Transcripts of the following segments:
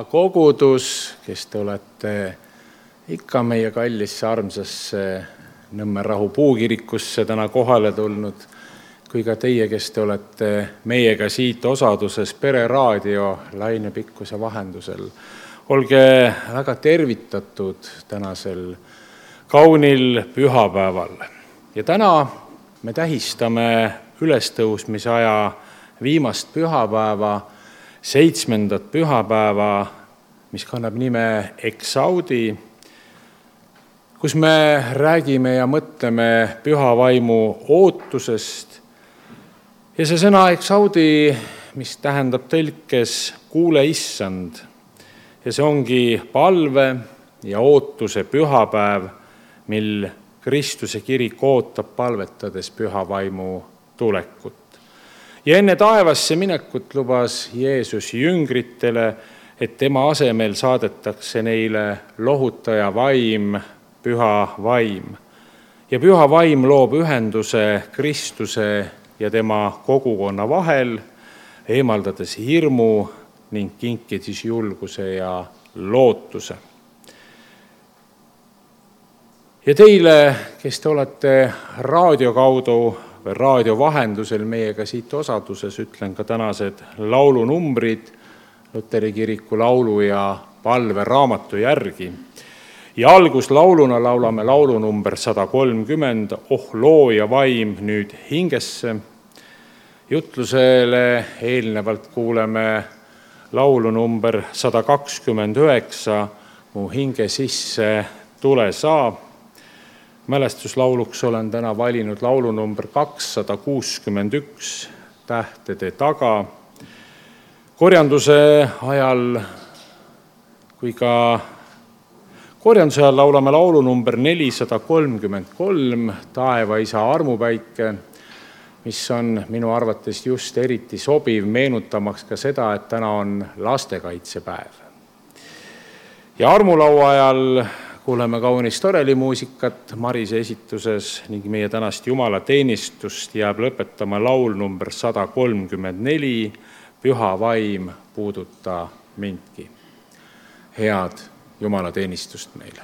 kogudus, kes te olete ikka meie kallisse armsasse Nõmme Rahu puukirikusse täna kohale tulnud, kui ka teie, kes te olete meiega siit osaduses Pereraadio lainepikkuse vahendusel. Olge väga tervitatud tänasel kaunil pühapäeval. Ja täna me tähistame ülestõusmise aja viimast pühapäeva, 7. pühapäeva, mis kannab nime Exaudi, kus me räägime ja mõtleme püha vaimu ootusest. Ja see sõna Exaudi, mis tähendab tõlkes kuule issand, ja see ongi palve ja ootuse pühapäev, mil Kristuse kirik ootab palvetades püha vaimu tulekut. Ja enne taevasse minekut lubas Jeesus jüngritele, et tema asemel saadetakse neile lohutaja vaim, püha vaim. Ja püha vaim loob ühenduse Kristuse ja tema kogukonna vahel, eemaldades hirmu ning kinkides julguse ja lootuse. Ja teile, kes te olete raadio kaudu või raadio vahendusel meiega siit osaduses, ütlen ka tänased laulunumbrid Luteri kiriku laulu ja palveraamatu järgi. Ja alguslauluna laulame laulunumber 130, Oh looja vaim nüüd hingesse. Jutlusele eelnevalt kuuleme laulunumber 129, Mu hinge sisse tule saa. Mälestuslauluks olen täna valinud laulunumber 261, Tähtede taga. Korjanduse ajal laulame laulunumber 433, Taevaisa armupäike, mis on minu arvates just eriti sobiv meenutamaks ka seda, et täna on lastekaitsepäev. Ja armulaua ajal kuuleme kaunist orelimuusikat Marise esituses ning meie tänast jumalateenistust jääb lõpetama laul number 134, Püha vaim puuduta mindki. Head jumalateenistust meile.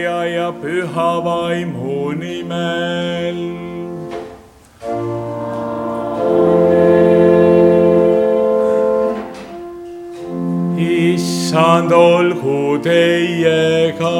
Poja ja Püha Vaimu nimel. Issand olgu teiega.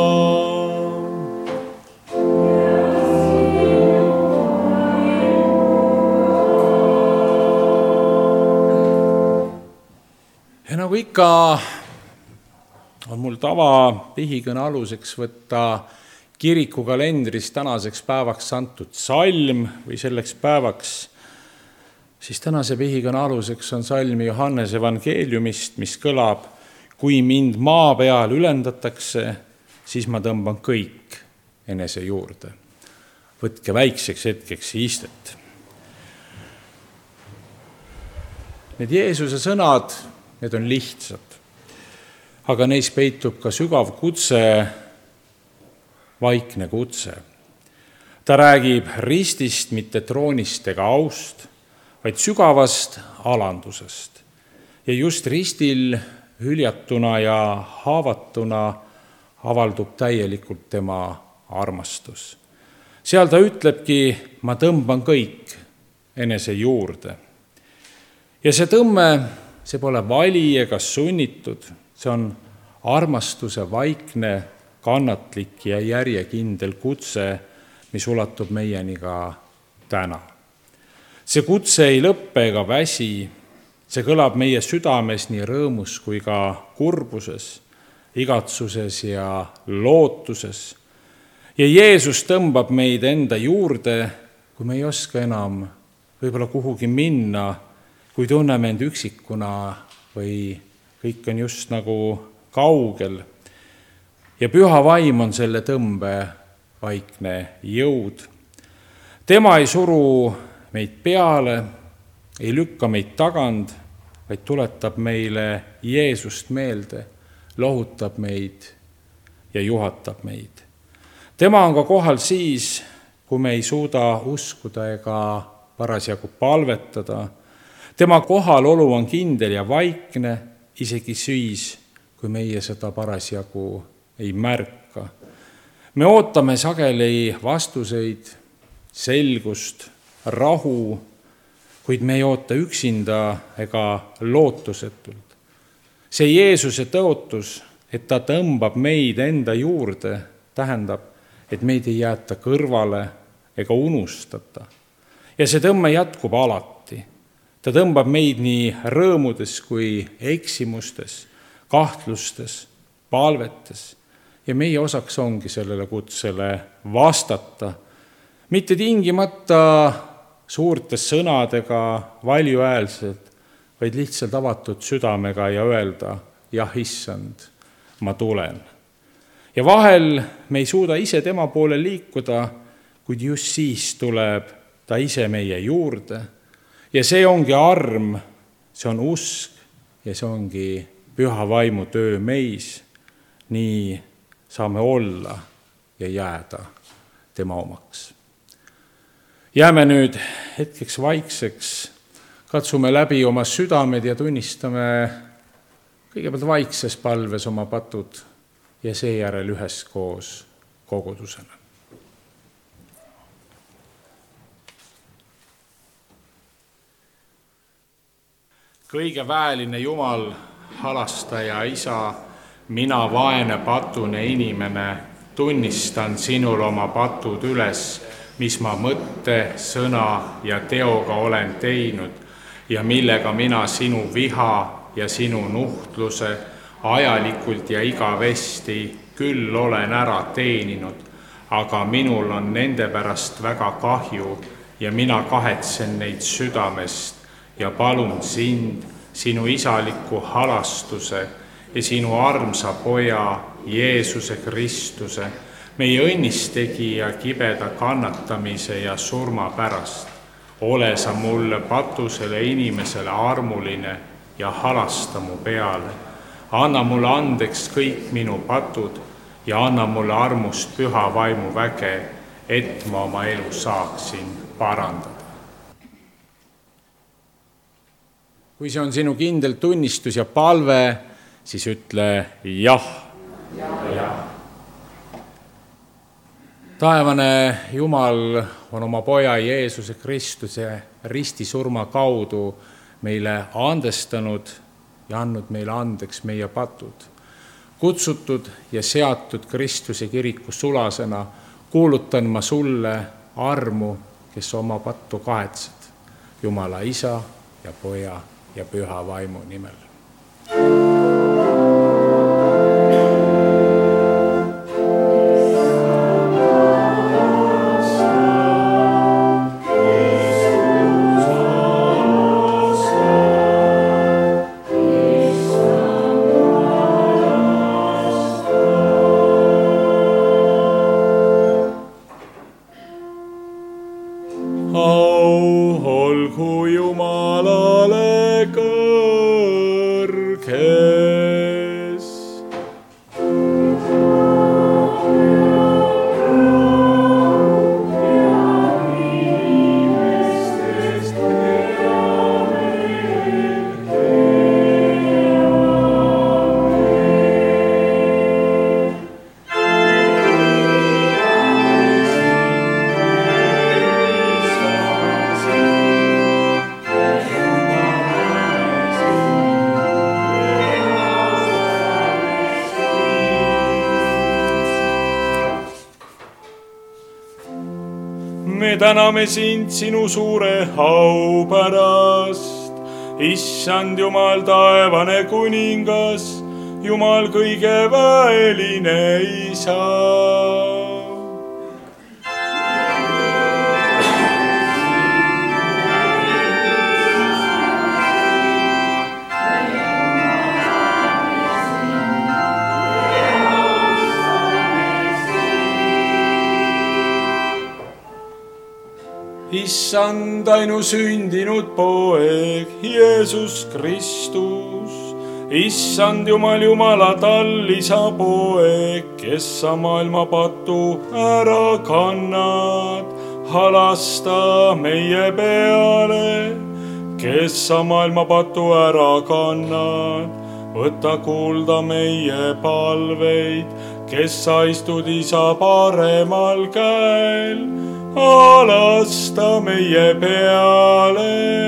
Ja nagu ikka on mul tava pihikõne aluseks võtta kirikukalendris tänaseks päevaks antud salm või selleks päevaks, siis tänase pihikõne aluseks on salm Johannese evangeeliumist, mis kõlab: kui mind maa peal ülendatakse, siis ma tõmban kõik enese juurde. Võtke väikseks hetkeks istet. Need Jeesuse sõnad, need on lihtsad, aga neis peitub ka sügav kutse, vaikne kutse. Ta räägib ristist, mitte troonist ega aust, vaid sügavast alandusest. Ja just ristil hüljatuna ja haavatuna avaldub täielikult tema armastus. Seal ta ütlebki: ma tõmban kõik enese juurde. Ja see tõmme, see pole vali ega sunnitud, see on armastuse vaikne, kannatlik ja järjekindel kutse, mis ulatub meieni ka täna. See kutse ei lõppe ega väsi, see kõlab meie südames nii rõõmus kui ka kurbuses, igatsuses ja lootuses. Ja Jeesus tõmbab meid enda juurde, kui me ei oska enam võib-olla kuhugi minna, kui tunneme end üksikuna või kõik on just nagu kaugel. Ja Püha Vaim on selle tõmbe vaikne jõud. Tema ei suru meid peale, ei lükka meid tagand, vaid tuletab meile Jeesust meelde, lohutab meid ja juhatab meid. Tema on ka kohal siis, kui me ei suuda uskuda ega parasjagu palvetada. Tema kohalolu on kindel ja vaikne, isegi siis, kui meie seda parasjagu ei märka. Me ootame sageli vastuseid, selgust, rahu, kuid me ei oota üksinda ega lootusetult. See Jeesuse tõotus, et ta tõmbab meid enda juurde, tähendab, et meid ei jäeta kõrvale ega unustata. Ja see tõmme jätkub alati. Ta tõmbab meid nii rõõmudes kui eksimustes, kahtlustes, palvetes. Ja meie osaks ongi sellele kutsele vastata. Mitte tingimata suurte sõnadega, valjuhäälselt, vaid lihtsalt avatud südamega ja öelda: jah, issand, ma tulen. Ja vahel me ei suuda ise tema poole liikuda, kuid just siis tuleb ta ise meie juurde. Ja see ongi arm, see on usk ja see ongi Püha Vaimu töö meis. Nii saame olla ja jääda tema omaks. Jääme nüüd hetkeks vaikseks, katsume läbi oma südamed ja tunnistame kõigepealt vaikses palves oma patud ja seejärel üheskoos kogudusena. Kõige väeline Jumal, halastaja Isa, mina vaene patune inimene, tunnistan sinul oma patud üles, mis ma mõtte, sõna ja teoga olen teinud ja millega mina sinu viha ja sinu nuhtluse ajalikult ja igavesti küll olen ära teeninud, aga minul on nende pärast väga kahju ja mina kahetsen neid südamest ja palun sind, sinu isaliku halastuse ja sinu armsa poja Jeesuse Kristuse, meie õnnistegija kibeda kannatamise ja surma pärast. Ole sa mulle patusele inimesele armuline ja halasta mu peale. Anna mulle andeks kõik minu patud ja anna mulle armust Püha Vaimu väge, et ma oma elu saaksin parandada. Kui see on sinu kindel tunnistus ja palve, siis ütle jah. Ja. Taevane Jumal on oma poja Jeesuse Kristuse ristisurma kaudu meile andestanud ja andnud meile andeks meie patud. Kutsutud ja seatud Kristuse kiriku sulasena kuulutan ma sulle armu, kes oma pattu kahetsed, Jumala Isa ja Poja ja Püha Vaimu nimel. Me täname sind sinu suure au pärast, Issand Jumal, taevane kuningas, Jumal kõige väeline Isa. Issand ainusündinud poeg, Jeesus Kristus, Issand Jumal, Jumala tallisa poeg, kes sa maailma patu ära kannad, halasta meie peale, kes sa maailma patu ära kannad, võta kuulda meie palveid, kes sa istud Isa paremal käel, halasta meie peale.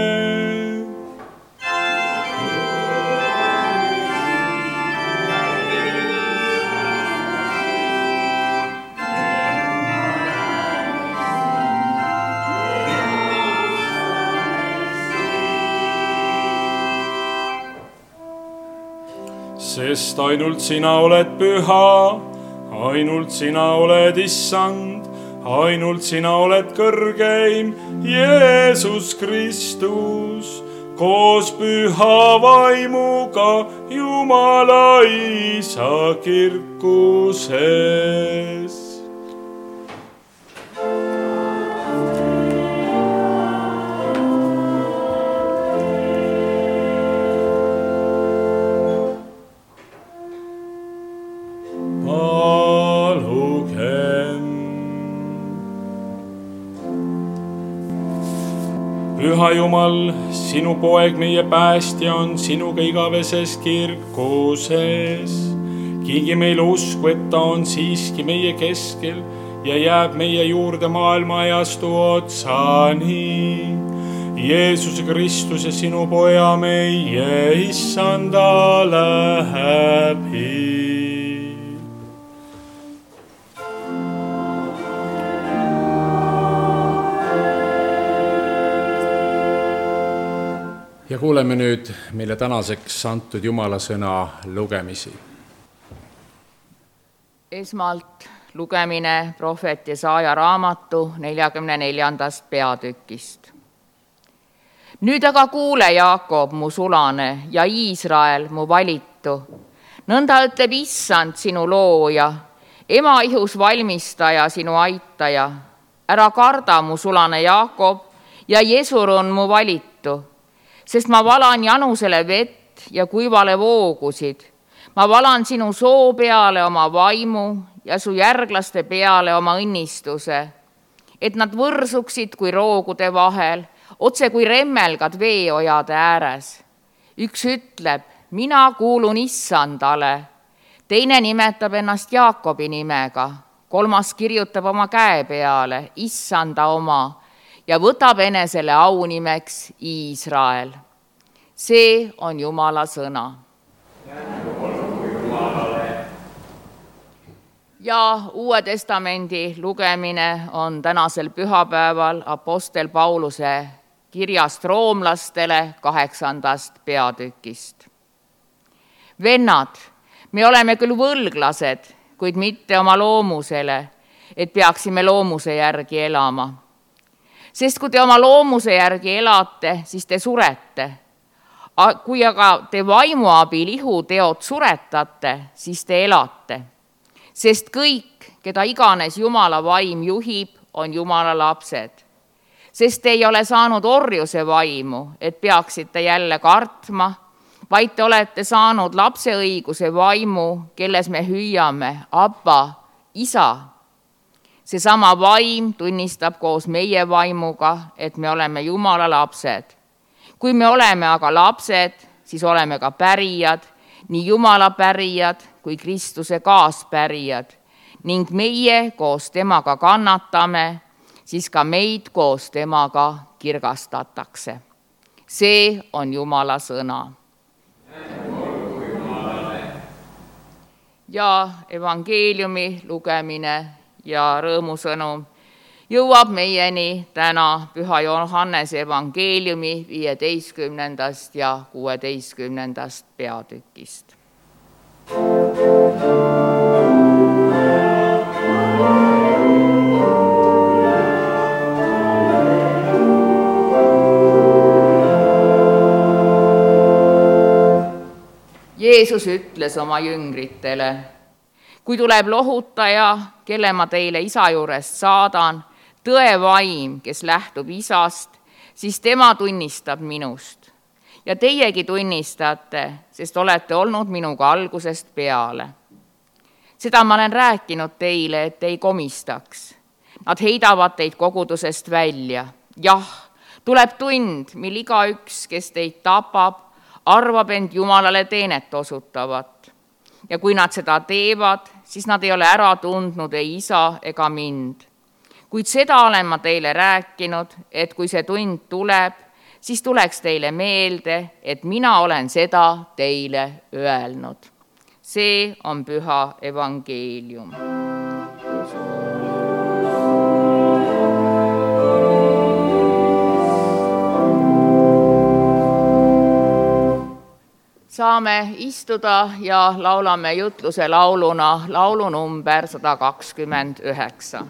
Sest ainult sina oled püha, ainult sina oled Issand, ainult sina oled kõrgeim, Jeesus Kristus, koos Püha Vaimuga Jumala Isa kirkuses. Püha Jumal, sinu poeg, meie päästja on sinuga igaveses kirkuses. Kingi meile usku, et ta on siiski meie keskel ja jääb meie juurde maailma ajastu otsani. Jeesuse Kristuse, sinu poja meie Issanda läbi. Ja kuuleme nüüd meile tänaseks antud Jumala sõna lugemisi. Esmalt lugemine prohvet Jesaja raamatu 44. peatükist. Nüüd aga kuule, Jaakob, mu sulane, ja Iisrael, mu valitu. Nõnda ütleb Issand, sinu looja, ema ihus valmistaja, sinu aitaja. Ära karda, mu sulane Jaakob, ja Jesurun, mu valitu. Sest ma valan janusele vett ja kuivale voogusid. Ma valan sinu soo peale oma vaimu ja su järglaste peale oma õnnistuse, et nad võrsuksid kui roogude vahel, otse kui remmelgad veeojade ääres. Üks ütleb, mina kuulun Issandale, teine nimetab ennast Jaakobi nimega, kolmas kirjutab oma käe peale, issanda oma, ja võtab enesele aunimeks Iisrael. See on Jumala sõna. Ja Uue Testamendi lugemine on tänasel pühapäeval Apostel Pauluse kirjast roomlastele 8. peatükist. Vennad, me oleme küll võlglased, kuid mitte oma loomusele, et peaksime loomuse järgi elama. Sest kui te oma loomuse järgi elate, siis te surete. Kui aga te vaimu abil ihuteod suretate, siis te elate. Sest kõik, keda iganes Jumala vaim juhib, on Jumala lapsed. Sest te ei ole saanud orjuse vaimu, et peaksite jälle kartma, vaid te olete saanud lapseõiguse vaimu, kelles me hüüame, Abba, isa. Seesama vaim tunnistab koos meie vaimuga, et me oleme Jumala lapsed. Kui me oleme aga lapsed, siis oleme ka pärijad, nii Jumala pärijad kui Kristuse kaaspärijad, ning meie koos temaga kannatame, siis ka meid koos temaga kirgastatakse. See on Jumala sõna. Ja evangeeliumi lugemine ja rõõmusõnum jõuab meieni täna Püha Johannese evangeeliumi 15. ja 16. peatükist. Jeesus ütles oma jüngritele, kui tuleb lohutaja, kelle ma teile isa juurest saadan, tõe vaim, kes lähtub isast, siis tema tunnistab minust. Ja teiegi tunnistate, sest olete olnud minuga algusest peale. Seda ma olen rääkinud teile, et ei komistaks. Nad heidavad teid kogudusest välja. Jah, tuleb tund, mil igaüks, kes teid tapab, arvab end Jumalale teenet osutavat. Ja kui nad seda teevad, siis nad ei ole ära tundnud ei isa ega mind. Kuid seda olen ma teile rääkinud, et kui see tund tuleb, siis tuleks teile meelde, et mina olen seda teile öelnud. See on püha evangeelium. Saame istuda ja laulame jutluse lauluna laulu number 129.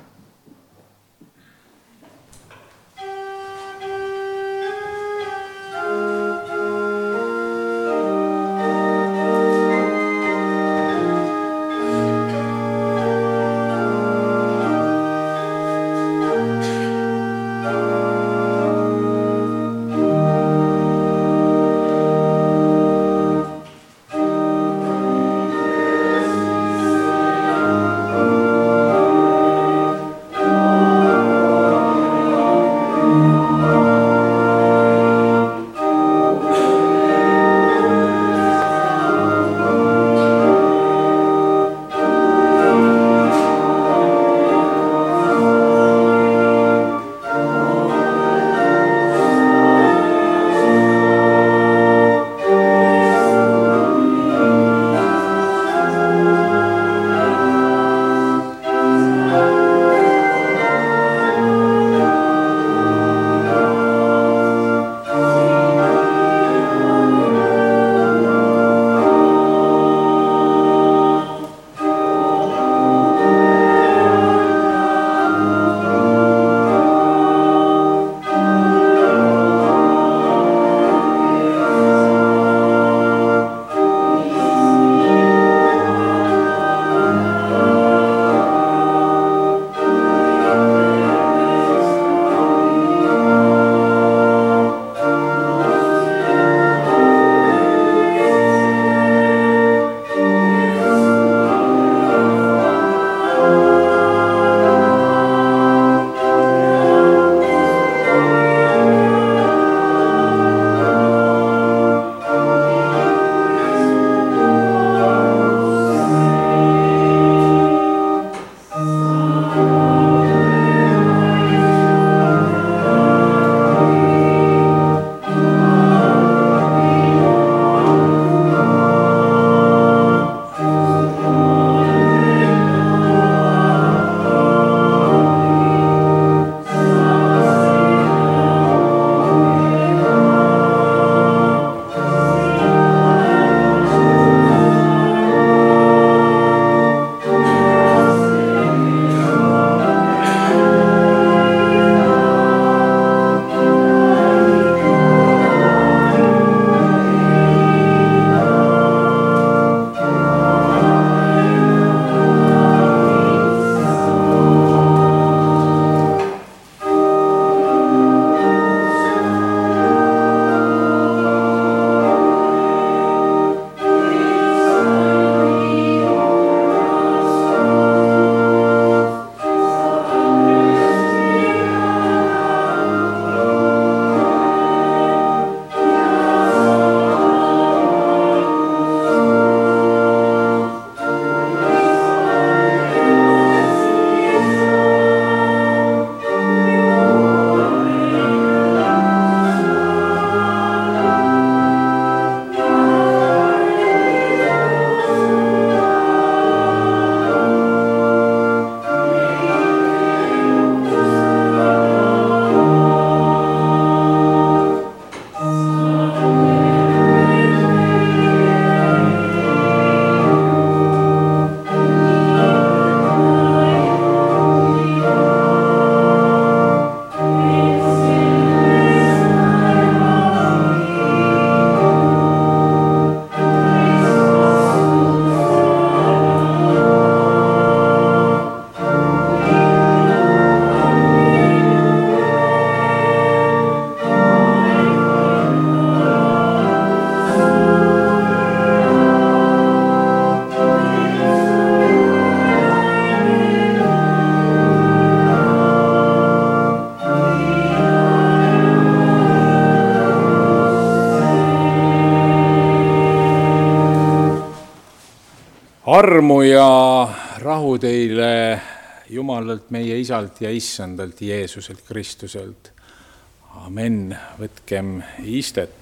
armu ja rahu teile Jumalalt, meie Isalt ja Issandalt Jeesuselt Kristuselt. Amen. Võtkem istet.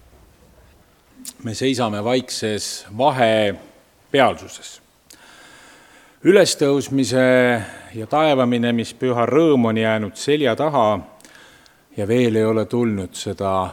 Me seisame vaikses vahepealsuses. Ülestõusmise ja taevaminemist-püha rõõm on jäänud selja taha ja veel ei ole tulnud seda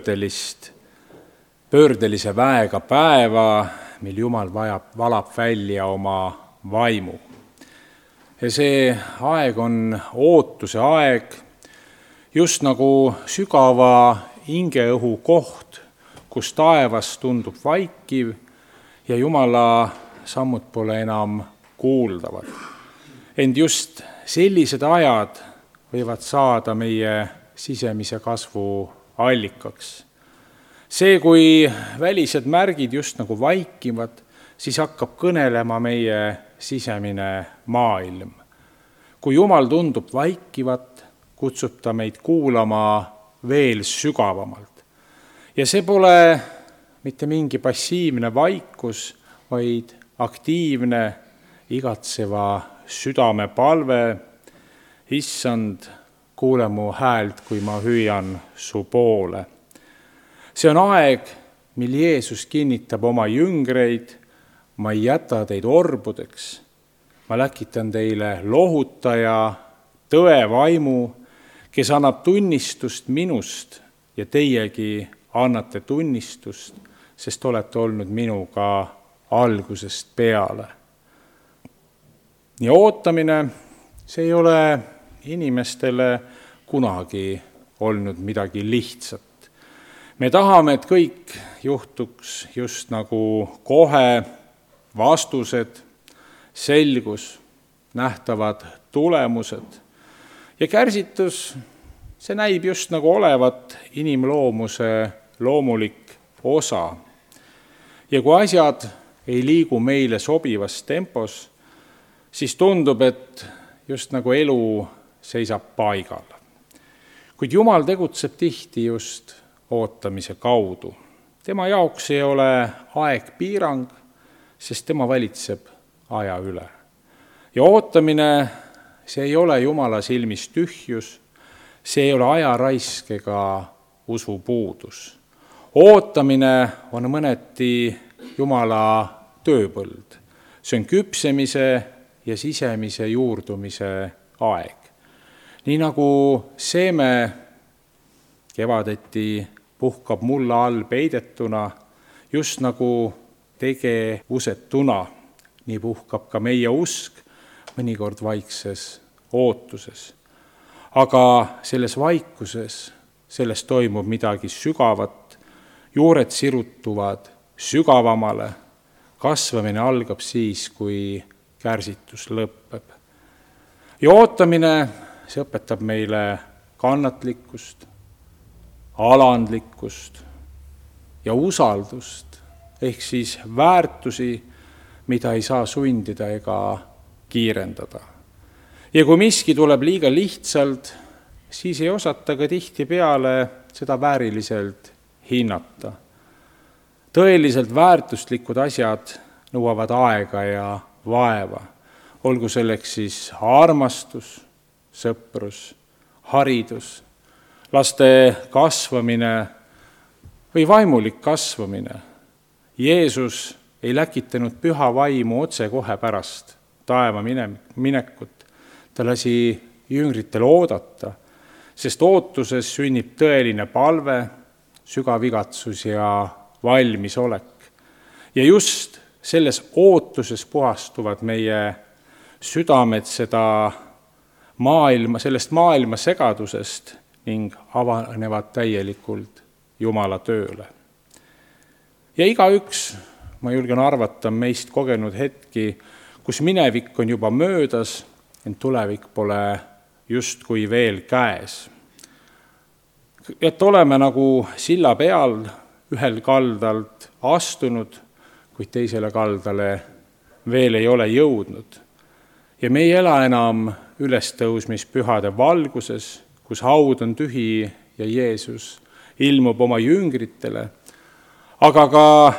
pöördelise väega päeva, mil Jumal valab välja oma vaimu. Ja see aeg on ootuse aeg, just nagu sügava hingeõhu koht, kus taevas tundub vaikiv ja Jumala sammud pole enam kuuldavad. Ent just sellised ajad võivad saada meie sisemise kasvu allikaks. See, kui välised märgid just nagu vaikivad, siis hakkab kõnelema meie sisemine maailm. Kui Jumal tundub vaikivat, kutsub ta meid kuulama veel sügavamalt. Ja see pole mitte mingi passiivne vaikus, vaid aktiivne, igatseva südame palve. Issand, kuule mu häält, kui ma hüüan su poole. See on aeg, mil Jeesus kinnitab oma jüngreid, ma ei jäta teid orbudeks, ma läkitan teile lohutaja, tõe vaimu, kes annab tunnistust minust ja teiegi annate tunnistust, sest olete olnud minuga algusest peale. Ja ootamine, see ei ole inimestele kunagi olnud midagi lihtsat. Me tahame, et kõik juhtuks just nagu kohe, vastused, selgus, nähtavad tulemused. Ja kärsitus, see näib just nagu olevat inimloomuse loomulik osa. Ja kui asjad ei liigu meile sobivas tempos, siis tundub, et just nagu elu seisab paigal. Kuid Jumal tegutseb tihti just ootamise kaudu. Tema jaoks ei ole aeg piirang, sest tema valitseb aja üle. Ja ootamine, see ei ole Jumala silmis tühjus, see ei ole ajaraisk ega usupuudus. Ootamine on mõneti Jumala tööpõld. See on küpsemise ja sisemise juurdumise aeg. Nii nagu seeme kevadeti puhkab mulla all peidetuna, just nagu tegevusetuna, nii puhkab ka meie usk mõnikord vaikses ootuses. Aga selles vaikuses, selles toimub midagi sügavat, juured sirutuvad sügavamale, kasvamine algab siis, kui kärsitus lõpeb. Ja ootamine, see õpetab meile kannatlikkust, alandlikkust ja usaldust, ehk siis väärtusi, mida ei saa sundida ega kiirendada. Ja kui miski tuleb liiga lihtsalt, siis ei osata ka tihtipeale seda vääriliselt hinnata. Tõeliselt väärtuslikud asjad nõuavad aega ja vaeva, olgu selleks siis armastus, sõprus, haridus, laste kasvamine või vaimulik kasvamine. Jeesus ei läkitanud püha vaimu otse kohe pärast taeva minekut. Ta lasi jüngritel oodata, sest ootuses sünnib tõeline palve, sügav igatsus ja valmisolek. Ja just selles ootuses puhastuvad meie südamed sellest maailma segadusest ning avanevad täielikult Jumala tööle. Ja igaüks, ma julgen arvata, meist kogenud hetki, kus minevik on juba möödas, ent tulevik pole justkui veel käes. Et oleme nagu silla peal ühel kaldalt astunud, kuid teisele kaldale veel ei ole jõudnud. Ja me ei ela enam ülestõusmispühade valguses, kus haud on tühi ja Jeesus ilmub oma jüngritele, aga ka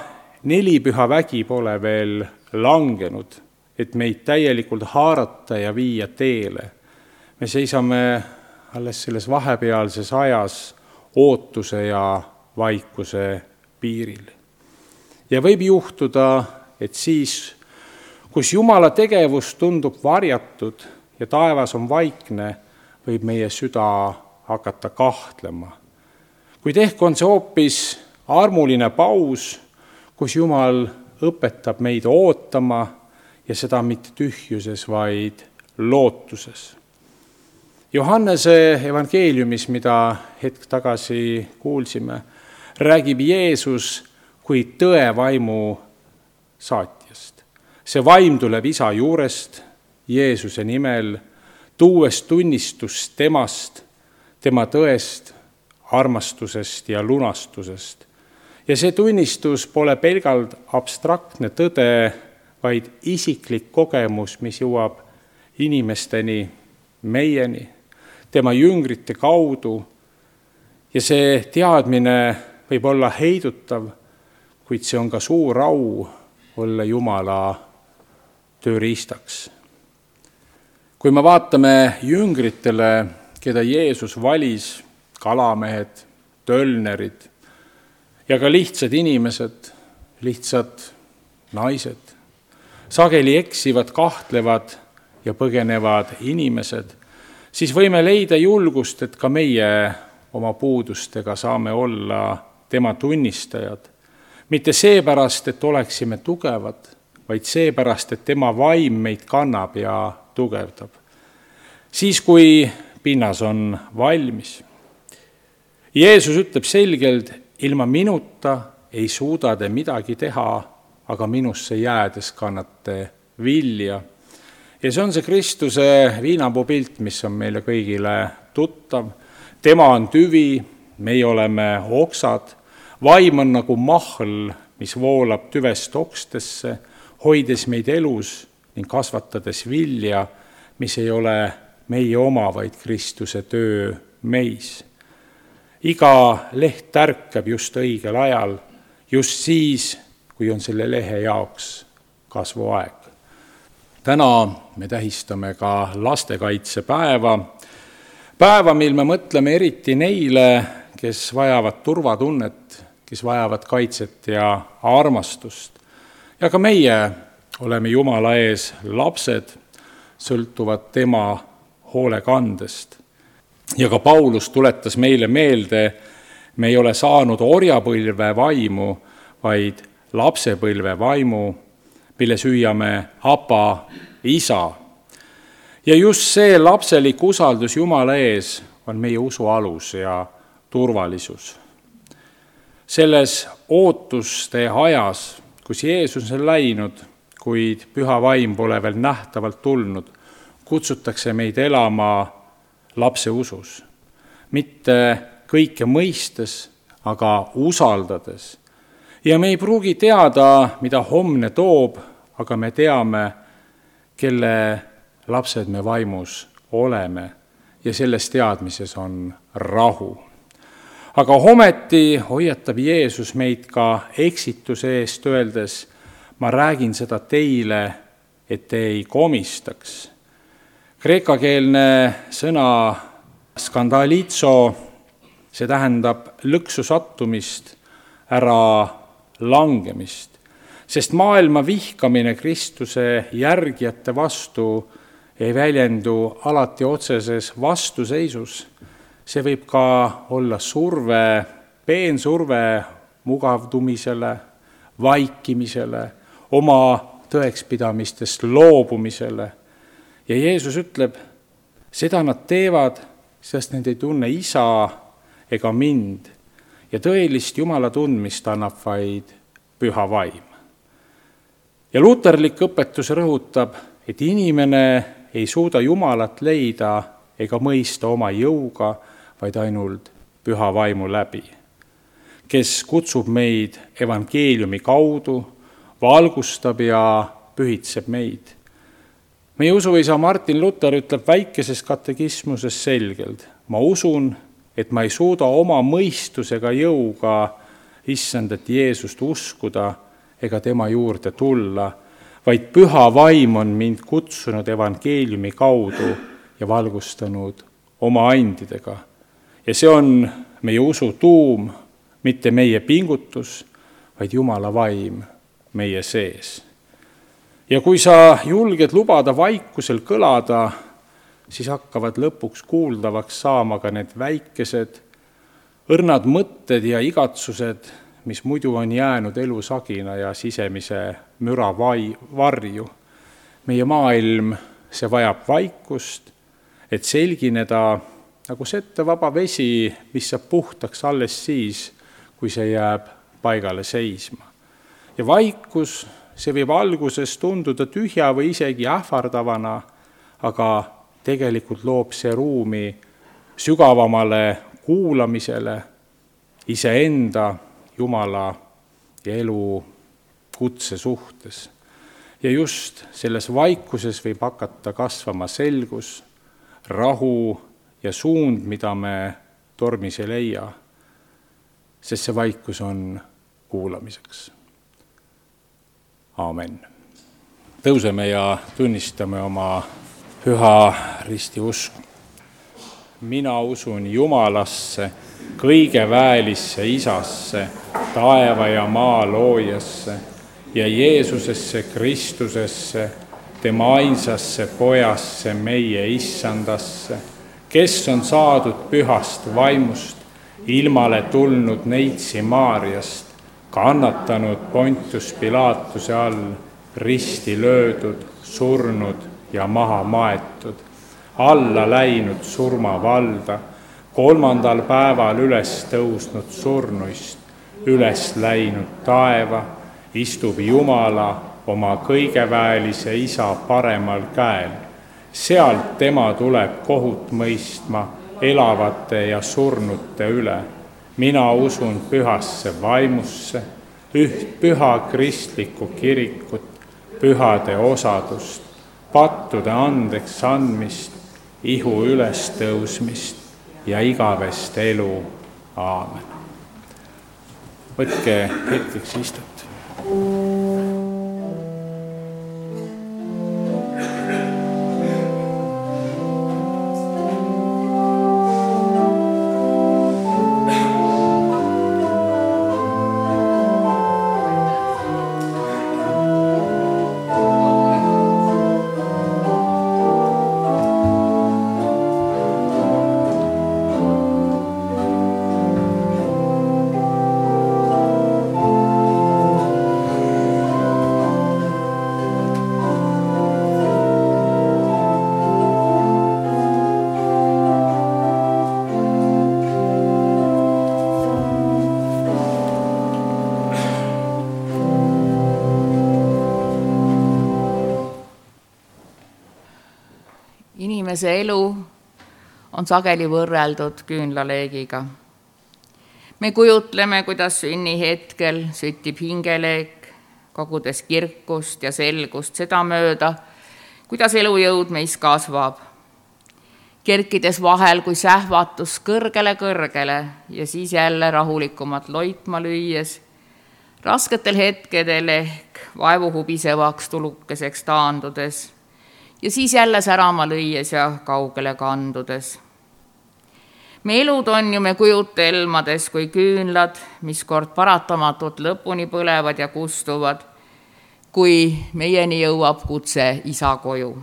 4 püha vägi pole veel langenud, et meid täielikult haarata ja viia teele. Me seisame alles selles vahepealses ajas ootuse ja vaikuse piiril. Ja võib juhtuda, et siis, kus Jumala tegevus tundub varjatud ja taevas on vaikne, võib meie süda hakata kahtlema. Kuid ehk on see hoopis armuline paus, kus Jumal õpetab meid ootama ja seda mitte tühjuses, vaid lootuses. Johannese evangeeliumis, mida hetk tagasi kuulsime, räägib Jeesus kui tõe vaimu saatjast. See vaim tuleb Isa juurest Jeesuse nimel, tuues tunnistust temast, tema tõest, armastusest ja lunastusest. Ja see tunnistus pole pelgalt abstraktne tõde, vaid isiklik kogemus, mis jõuab inimesteni, meieni, tema jüngrite kaudu. Ja see teadmine võib olla heidutav, kuid see on ka suur au olla Jumala tööriistaks. Kui me vaatame jüngritele, keda Jeesus valis, kalamehed, tölnerid ja ka lihtsad inimesed, lihtsad naised, sageli eksivad, kahtlevad ja põgenevad inimesed, siis võime leida julgust, et ka meie oma puudustega saame olla tema tunnistajad. Mitte seepärast, et oleksime tugevad, vaid seepärast, et tema vaim meid kannab ja tugevdab. Siis, kui pinnas on valmis. Jeesus ütleb selgelt, ilma minuta ei suuda te midagi teha, aga minusse jäädes kannate vilja. Ja see on see Kristuse viinapuu pilt, mis on meile kõigile tuttav. Tema on tüvi, meie oleme oksad, vaim on nagu mahl, mis voolab tüvest okstesse, hoides meid elus ning kasvatades vilja, mis ei ole meie oma, vaid Kristuse töö meis. Iga leht tärkab just õigel ajal, just siis, kui on selle lehe jaoks kasvuaeg. Täna me tähistame ka lastekaitsepäeva, mil me mõtleme eriti neile, kes vajavad turvatunnet, kes vajavad kaitset ja armastust. Ja ka meie oleme Jumala ees lapsed, sõltuvad tema hoolekandest. Ja ka Paulus tuletas meile meelde, me ei ole saanud orjapõlve vaimu, vaid lapsepõlve vaimu, mille süüame Apa, Isa. Ja just see lapselik usaldus Jumala ees on meie usu alus ja turvalisus. Selles ootuste ajas, kus Jeesus on läinud, kuid püha vaim pole veel nähtavalt tulnud, kutsutakse meid elama lapse usus. Mitte kõike mõistes, aga usaldades. Ja me ei pruugi teada, mida homne toob, aga me teame, kelle lapsed me vaimus oleme ja selles teadmises on rahu. Aga ometi hoiatab Jeesus meid ka eksituse eest, öeldes, ma räägin seda teile, et te ei komistaks. Kreekakeelne sõna skandalitso, see tähendab lõksu sattumist, ära langemist, sest maailma vihkamine Kristuse järgijate vastu ei väljendu alati otseses vastuseisus. See võib ka olla surve, peensurve mugavdumisele, vaikimisele, oma tõekspidamistest loobumisele. Ja Jeesus ütleb, seda nad teevad, sest nad ei tunne Isa ega mind ja tõelist Jumala tundmist annab vaid püha vaim. Ja luterlik õpetus rõhutab, et inimene ei suuda Jumalat leida ega mõista oma jõuga, vaid ainult püha vaimu läbi, kes kutsub meid evangeeliumi kaudu, valgustab ja pühitseb meid. Meie usuisa Martin Luther ütleb väikeses katekismuses selgelt, ma usun, et ma ei suuda oma mõistusega jõuga Issandat Jeesust uskuda ega tema juurde tulla, vaid püha vaim on mind kutsunud evangeeliumi kaudu ja valgustanud oma andidega. Ja see on meie usu tuum, mitte meie pingutus, vaid Jumala vaim meie sees. Ja kui sa julged lubada vaikusel kõlada, siis hakkavad lõpuks kuuldavaks saama ka need väikesed õrnad mõtted ja igatsused, mis muidu on jäänud elusagina ja sisemise müra varju. Meie maailm, see vajab vaikust, et selgineda nagu sette vaba vesi, mis saab puhtaks alles siis, kui see jääb paigale seisma. Ja vaikus, see võib alguses tunduda tühja või isegi ähvardavana, aga tegelikult loob see ruumi sügavamale kuulamisele iseenda, Jumala ja elu kutse suhtes. Ja just selles vaikuses võib hakata kasvama selgus, rahu ja suund, mida me tormis ei leia, sest see vaikus on kuulamiseks. Aamen. Tõuseme ja tunnistame oma püha risti usku. Mina usun Jumalasse, kõige väelisse Isasse, taeva ja maa loojasse ja Jeesusesse Kristusesse, tema ainsasse pojasse, meie issandasse, kes on saadud pühast vaimust, ilmale tulnud neitsi Maarjast, kannatanud Pontius Pilatuse all, risti löödud, surnud ja maha maetud, alla läinud surmavalda, 3. päeval üles tõusnud surnuist, üles läinud taeva, istub Jumala oma kõigeväelise Isa paremal käel. Sealt tema tuleb kohut mõistma elavate ja surnute üle. Mina usun pühasse vaimusse, üht püha kristlikku kirikut, pühade osadust, pattude andeks andmist, ihu ülestõusmist ja igavest elu. Aamen. Võtke hetkeks istet. Inimese elu on sageli võrreldud küünlaleegiga. Me kujutleme, kuidas sünnihetkel süttib hingeleek, kogudes kirkust ja selgust sedamööda, kuidas elujõud meis kasvab. Kerkides vahel kui sähvatus kõrgele ja siis jälle rahulikumat loitma lüües, rasketel hetkedel ehk vaevuhubisevaks tulukeseks taandudes ja siis jälle särama lüües ja kaugele kandudes. Me elud on ju me kujutelmades kui küünlad, mis kord paratamatult lõpuni põlevad ja kustuvad, kui meieni jõuab kutse Isa koju.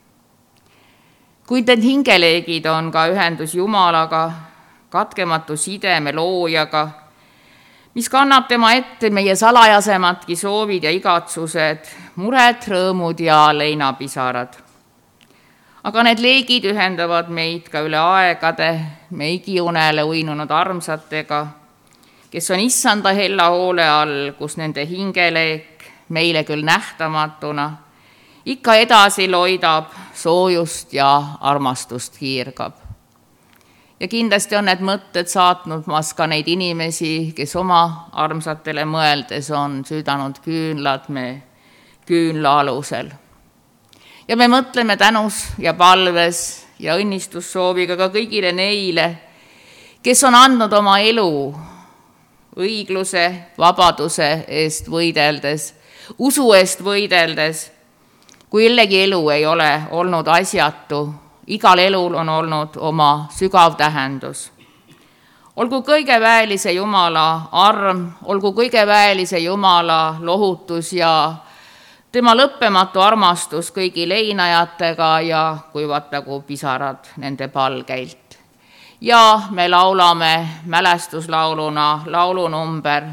Kuid need hingeleegid on ka ühendus Jumalaga, katkematu sideme loojaga, mis kannab tema ette meie salajasematki soovid ja igatsused, mured, rõõmud ja leinapisarad. Aga need leegid ühendavad meid ka üle aegade meigiunele uinunud armsatega, kes on issanda hella hoole all, kus nende hingeleek meile küll nähtamatuna ikka edasi loidab, soojust ja armastust hiirgab. Ja kindlasti on need mõtted saatnud mas ka neid inimesi, kes oma armsatele mõeldes on süüdanud küünlad me küünla alusel. Ja me mõtleme tänus ja palves ja õnnistussooviga ka kõigile neile, kes on andnud oma elu õigluse, vabaduse eest võideldes, usu eest võideldes, kui kellegi elu ei ole olnud asjatu, igal elul on olnud oma sügav tähendus. Olgu kõige väelise Jumala arm, olgu kõige väelise Jumala lohutus ja tema lõppematu armastus kõigi leinajatega ja kuivatagu pisarad nende palgeilt. Ja me laulame mälestuslauluna laulu number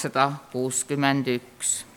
261.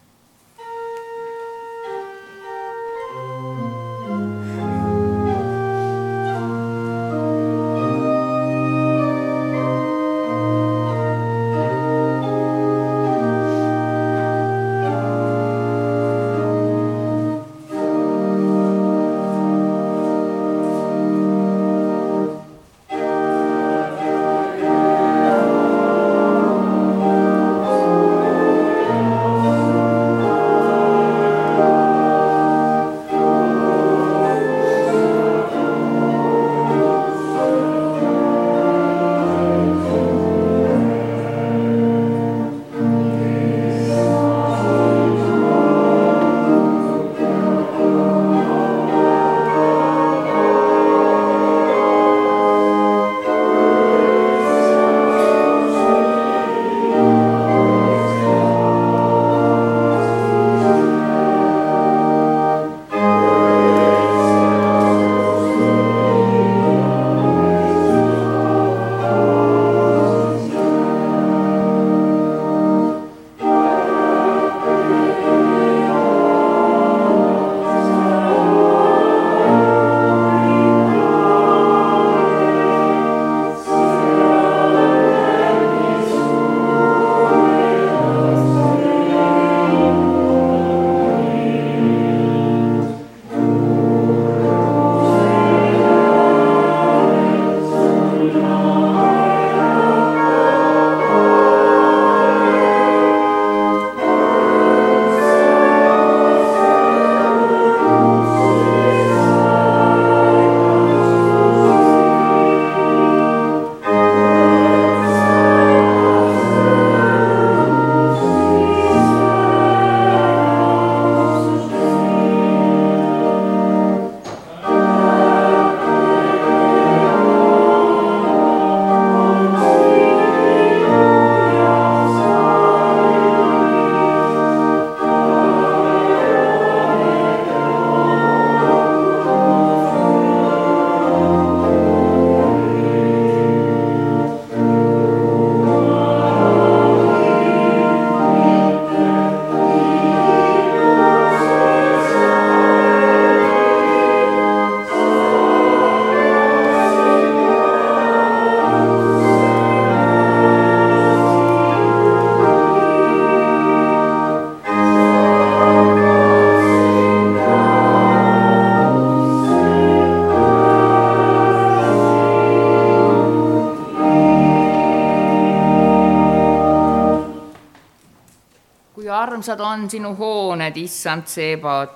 armsad on sinu hooned, issand Seebot.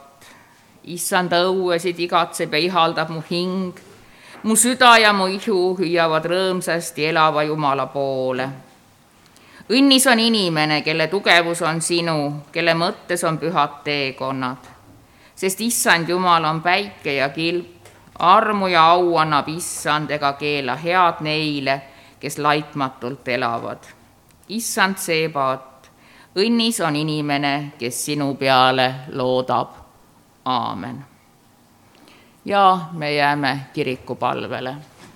Issanda õuesid igatseb ja ihaldab mu hing. Mu süda ja mu ihu hüüavad rõõmsasti elava Jumala poole. Õnnis on inimene, kelle tugevus on sinu, kelle mõttes on pühad teekonnad. Sest issand Jumal on päike ja kilp, armu ja au annab issand ega keela head neile, kes laitmatult elavad. Issand Seebot, õnnis on inimene, kes sinu peale loodab. Aamen. Ja me jääme kirikupalvele.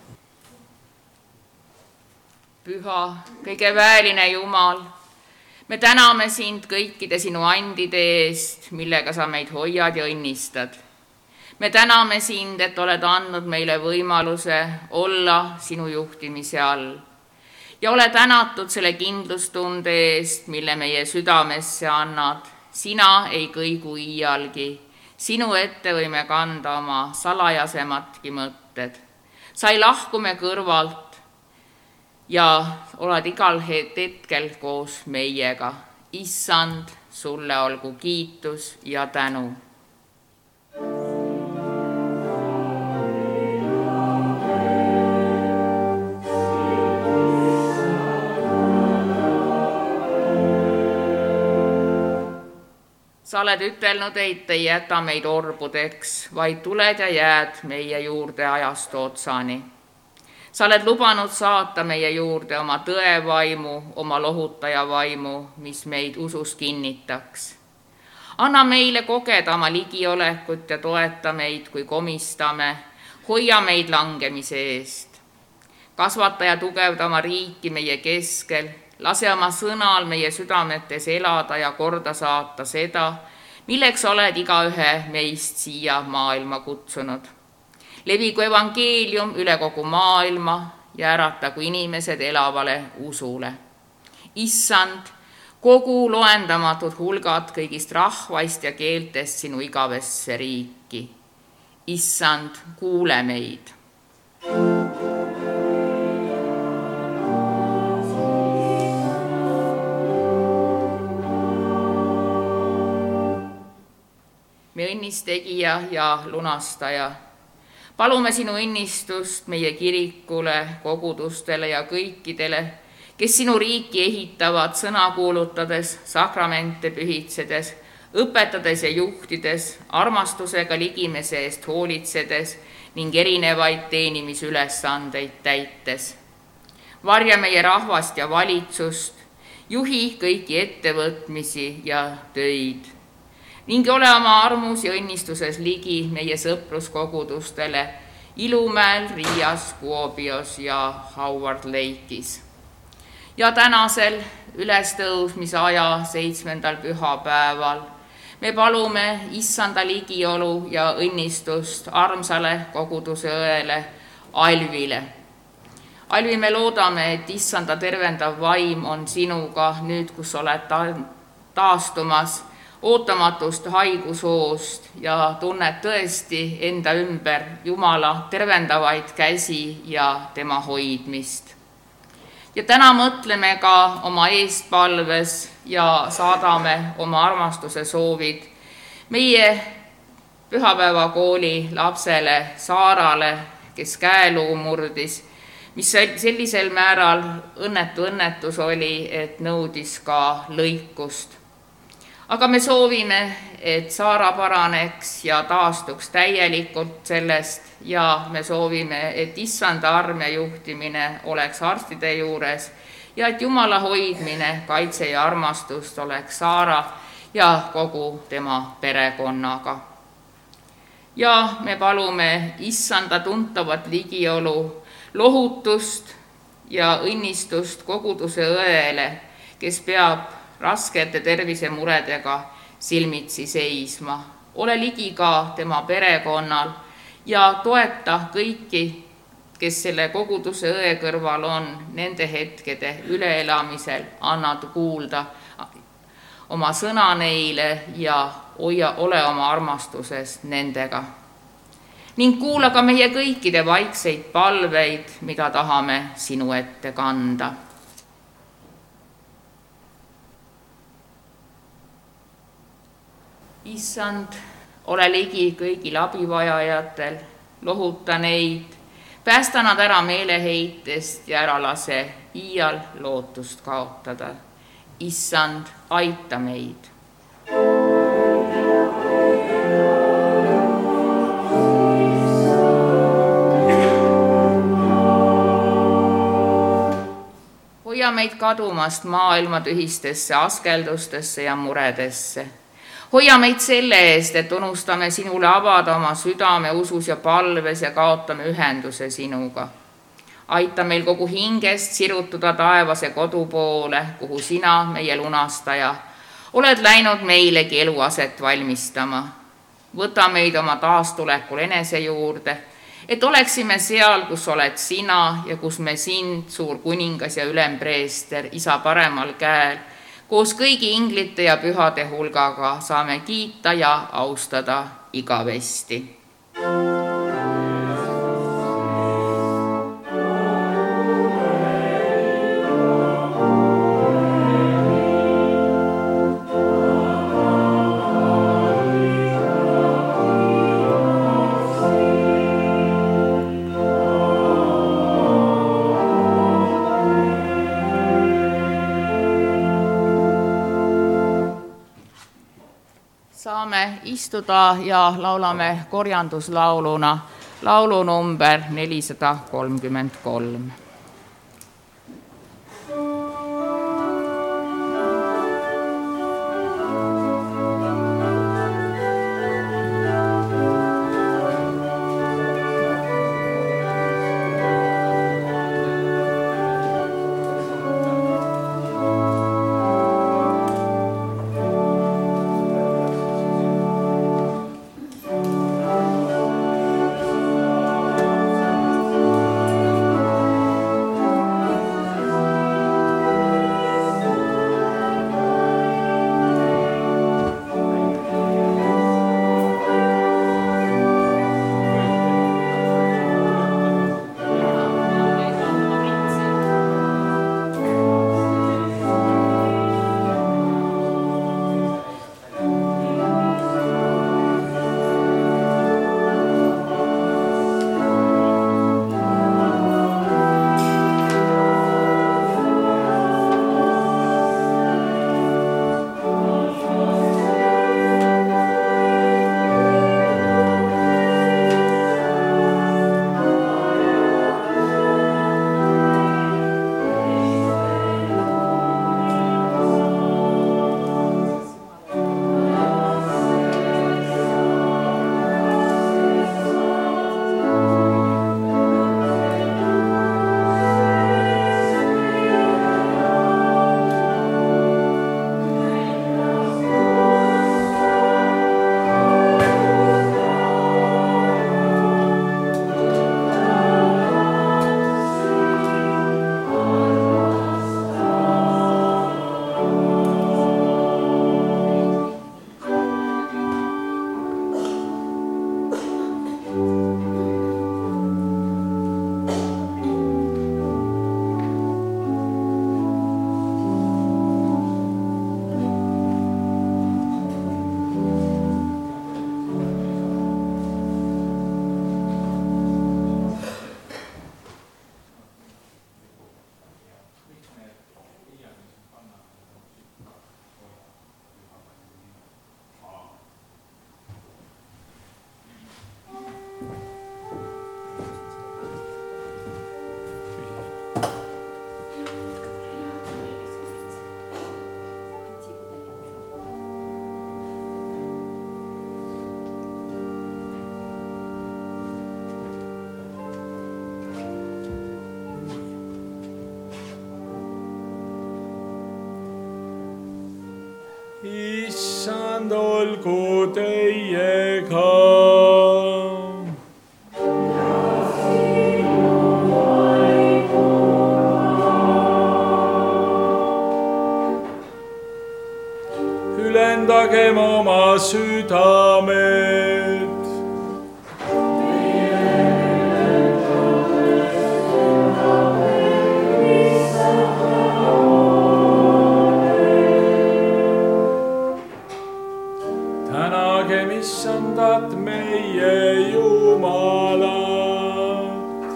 Püha, kõige väeline Jumal, me täname sind kõikide sinu andide eest, millega sa meid hoiad ja õnnistad. Me täname sind, et oled andnud meile võimaluse olla sinu juhtimise all. Ja ole tänatud selle kindlustunde eest, mille meie südamesse annad. Sina ei kõigu iialgi. Sinu ette võime kanda oma salajasematki mõtted. Sa ei lahku me kõrvalt ja oled igal hetkel koos meiega. Issand, sulle olgu kiitus ja tänu. sa oled ütelnud, et ei jäta meid orbudeks, vaid tuled ja jääd meie juurde ajastu otsani. sa oled lubanud saata meie juurde oma tõevaimu, oma lohutaja vaimu, mis meid usus kinnitaks. anna meile kogeda oma ligiolekut ja toeta meid, kui komistame, hoia meid langemise eest. kasvata ja tugevda oma riiki meie keskel, lase oma sõnal meie südametes elada ja korda saata seda, milleks oled igaühe meist siia maailma kutsunud. levigu evangeelium üle kogu maailma ja äratagu inimesed elavale usule. Issand, kogu loendamatud hulgad kõigist rahvaist ja keeltest sinu igavesse riiki. Issand, kuule meid. me õnnistegija ja lunastaja, palume sinu õnnistust meie kirikule, kogudustele ja kõikidele, kes sinu riiki ehitavad sõna kuulutades, sakramente pühitsedes, õpetades ja juhtides, armastusega ligimese eest hoolitsedes ning erinevaid teenimisülesandeid täites. varja meie rahvast ja valitsust, juhi kõiki ettevõtmisi ja töid ning ole oma armus ja õnnistuses ligi meie sõpruskogudustele Ilumäel, Riias, Kuopios ja Howard Lake'is. ja tänasel ülestõusmise aja 7. pühapäeval me palume Issanda ligiolu ja õnnistust armsale koguduse õele Alvile. Alvi, me loodame, et Issanda tervendav vaim on sinuga nüüd, kus oled taastumas ootamatust haigushoost ja tunned tõesti enda ümber Jumala tervendavaid käsi ja tema hoidmist. ja täna mõtleme ka oma eestpalves ja saadame oma armastuse soovid meie pühapäevakooli lapsele Saarale, kes käeluu murdis, mis sellisel määral õnnetus oli, et nõudis ka lõikust. aga me soovime, et Saara paraneks ja taastuks täielikult sellest ja me soovime, et Issanda arm ja juhtimine oleks arstide juures ja et Jumala hoidmine, kaitse ja armastust oleks Saara ja kogu tema perekonnaga. ja me palume Issanda tuntavat ligiolu, lohutust ja õnnistust koguduse õele, kes peab raskete tervisemuredega silmitsi seisma. ole ligi ka tema perekonnal ja toeta kõiki, kes selle koguduse õe kõrval on, nende hetkede üleelamisel, annad kuulda oma sõna neile ja ole oma armastuses nendega. ning kuula ka meie kõikide vaikseid palveid, mida tahame sinu ette kanda. Issand, ole ligi kõigil abivajajatel, lohuta neid, päästa nad ära meeleheitest ja ära lase iial lootust kaotada. Issand, aita meid. hoia meid kadumast maailma tühistesse askeldustesse ja muredesse. hoia meid selle eest, et unustame sinule avada oma südame usus ja palves ja kaotame ühenduse sinuga. aita meil kogu hingest sirutuda taevase kodu poole, kuhu sina, meie lunastaja, oled läinud meilegi eluaset valmistama. võta meid oma taastulekul enese juurde, et oleksime seal, kus oled sina ja kus me sind, suur kuningas ja ülempreester, isa paremal käel, koos kõigi inglite ja pühade hulgaga saame kiita ja austada igavesti. istuda ja laulame korjanduslauluna laulu number 433. Issand olgu teiega. Ülendagem oma südamed. Tänagem Issandat meie Jumalat.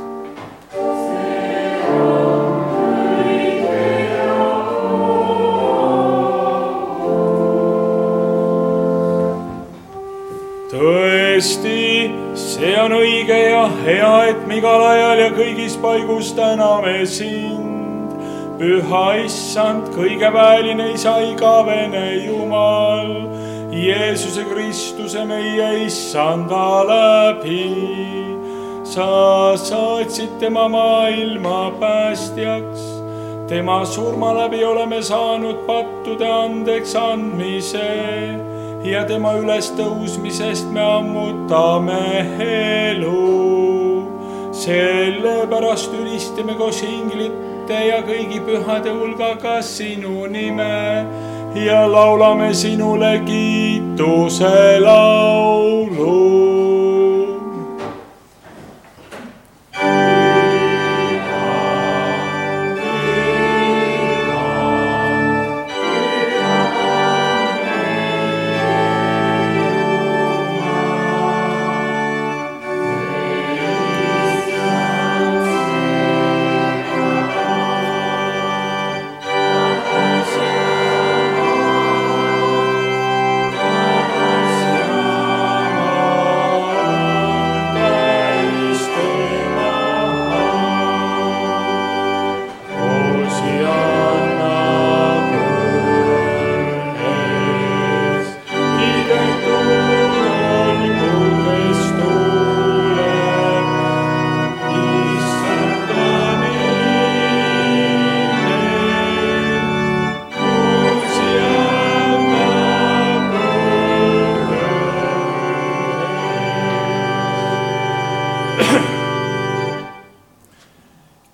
Tõesti, see on õige ja hea, et me igal ajal ja kõigis paigus täname sind. Püha Issand, kõige väeline Isa, igavene Jumal, Jeesuse Kristuse meie Issanda läbi. Sa saatsid tema maailma päästjaks. Tema surma läbi oleme saanud pattude andeks andmise ja tema ülestõusmisest me ammutame elu. Sellepärast ülistame koos inglite ja kõigi pühade hulgaga sinu nime ja laulame sinule kiituse laulu.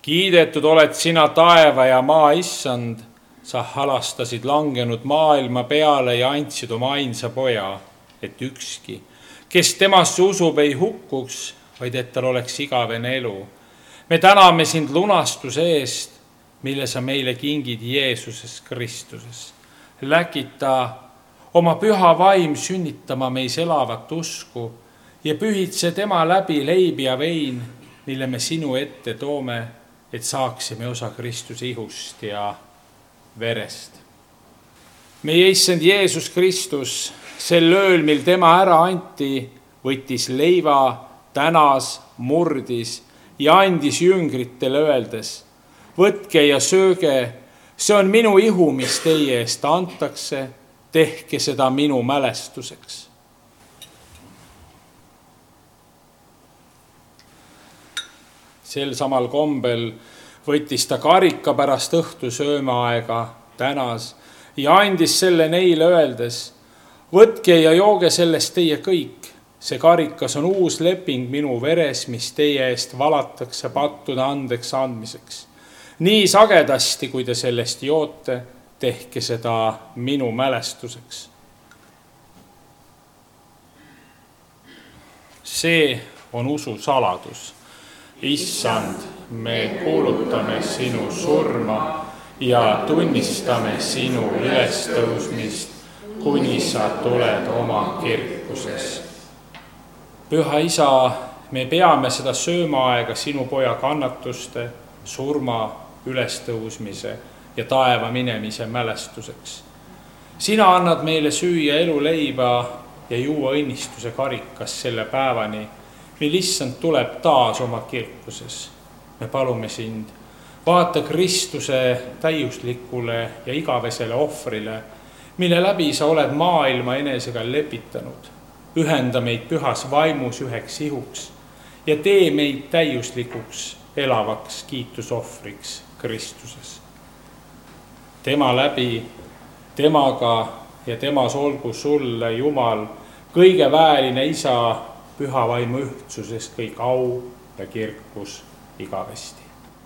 kiidetud oled sina taeva ja maa issand, sa halastasid langenud maailma peale ja andsid oma ainsa poja, et ükski, kes temasse usub, ei hukkuks, vaid et tal oleks igavene elu. Me täname sind lunastuse eest, mille sa meile kingid Jeesuses Kristuses. Läkita oma püha vaim sünnitama meis elavat usku ja pühitse tema läbi leib ja vein, mille me sinu ette toome, et saaksime osa Kristuse ihust ja verest. Meie issand Jeesus Kristus, sel ööl, mil tema ära anti, võttis leiva, tänas, murdis ja andis jüngritele öeldes: võtke ja sööge, see on minu ihu, mis teie eest antakse, tehke seda minu mälestuseks. Sel samal kombel võttis ta karika pärast õhtusöömaaega, tänas ja andis selle neile öeldes: võtke ja jooge sellest teie kõik. See karikas on uus leping minu veres, mis teie eest valatakse pattude andeks andmiseks. Nii sagedasti, kui te sellest joote, tehke seda minu mälestuseks. See on usu saladus. Issand, me kuulutame sinu surma ja tunnistame sinu ülestõusmist, kuni sa tuled oma kirkuses. Püha Isa, me peame seda söömaaega sinu poja kannatuste, surma, ülestõusmise ja taeva minemise mälestuseks. Sina annad meile süüa eluleiba ja juua õnnistuse karikas selle päevani, mil issand tuleb taas oma kirkuses. Me palume sind, vaata Kristuse täiuslikule ja igavesele ohvrile, mille läbi sa oled maailma enesega lepitanud. Ühenda meid pühas vaimus üheks ihuks ja tee meid täiuslikuks elavaks kiitusohvriks Kristuses. Tema läbi, temaga ja temas olgu sulle, Jumal, kõige väeline Isa, püha vaimu ühtsuses kõik au ja kirkus igavesti.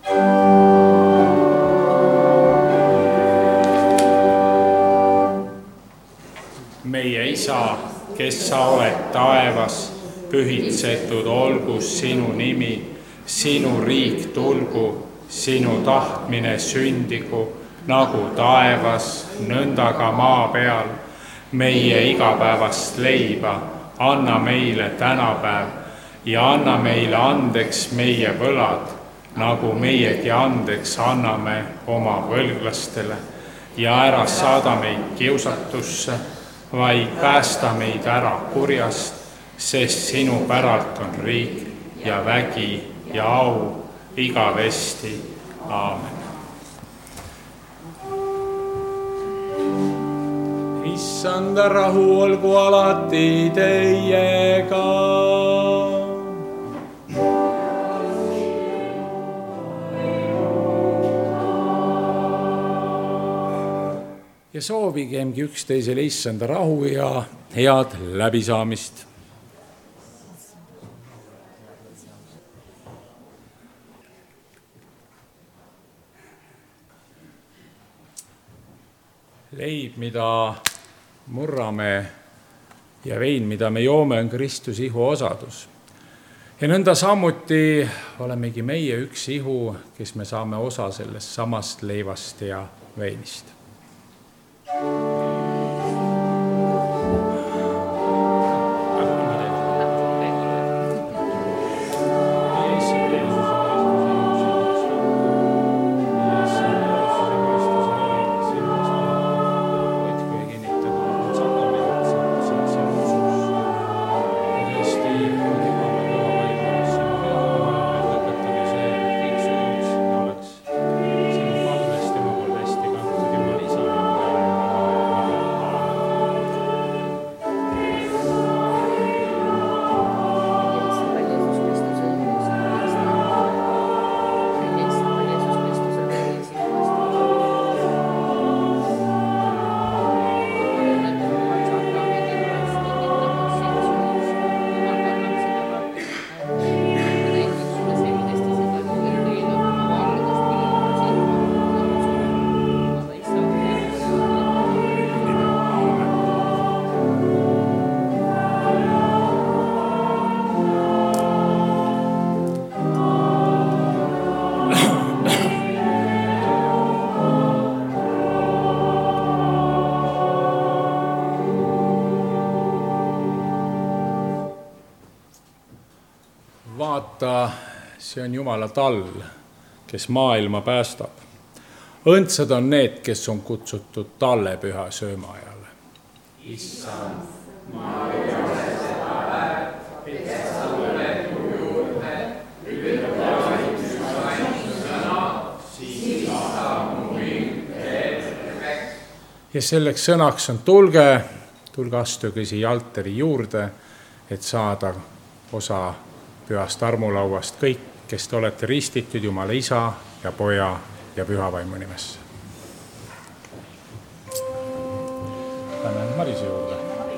Meie Isa, kes sa oled taevas, pühitsetud olgu sinu nimi, sinu riik tulgu, sinu tahtmine sündigu, nagu taevas, nõnda ka maa peal. Meie igapäevast leiba anna meile tänapäev ja anna meile andeks meie võlad, nagu meiegi andeks anname oma võlglastele ja ära saada meid kiusatusse, vaid päästa meid ära kurjast, sest sinu päralt on riik ja vägi ja au igavesti. Aamen. Issanda rahu olgu alati teiega. Ja soovigemgi üksteisele issanda rahu ja head läbisaamist. Leib, mida murrame ja vein, mida me joome, on Kristuse ihu osadus. Ja nõnda samuti olemegi meie üks ihu, kes me saame osa sellest samast leivast ja veinist. vaata, see on Jumala tall, kes maailma päästab. Õndsad on need, kes on kutsutud talle püha söömaajale. Issand, ma ei ole seda väärt, et sa tuled mu juurde, ütle ainult sõna, siis saab mu hing terveks. Ja selleks sõnaks on tulge astuge siia altari juurde, et saada osa pühast armulauast kõik, kes te olete ristitud Jumala Isa ja Poja ja Pühavaimu nimesse. Lähme Marise juurde.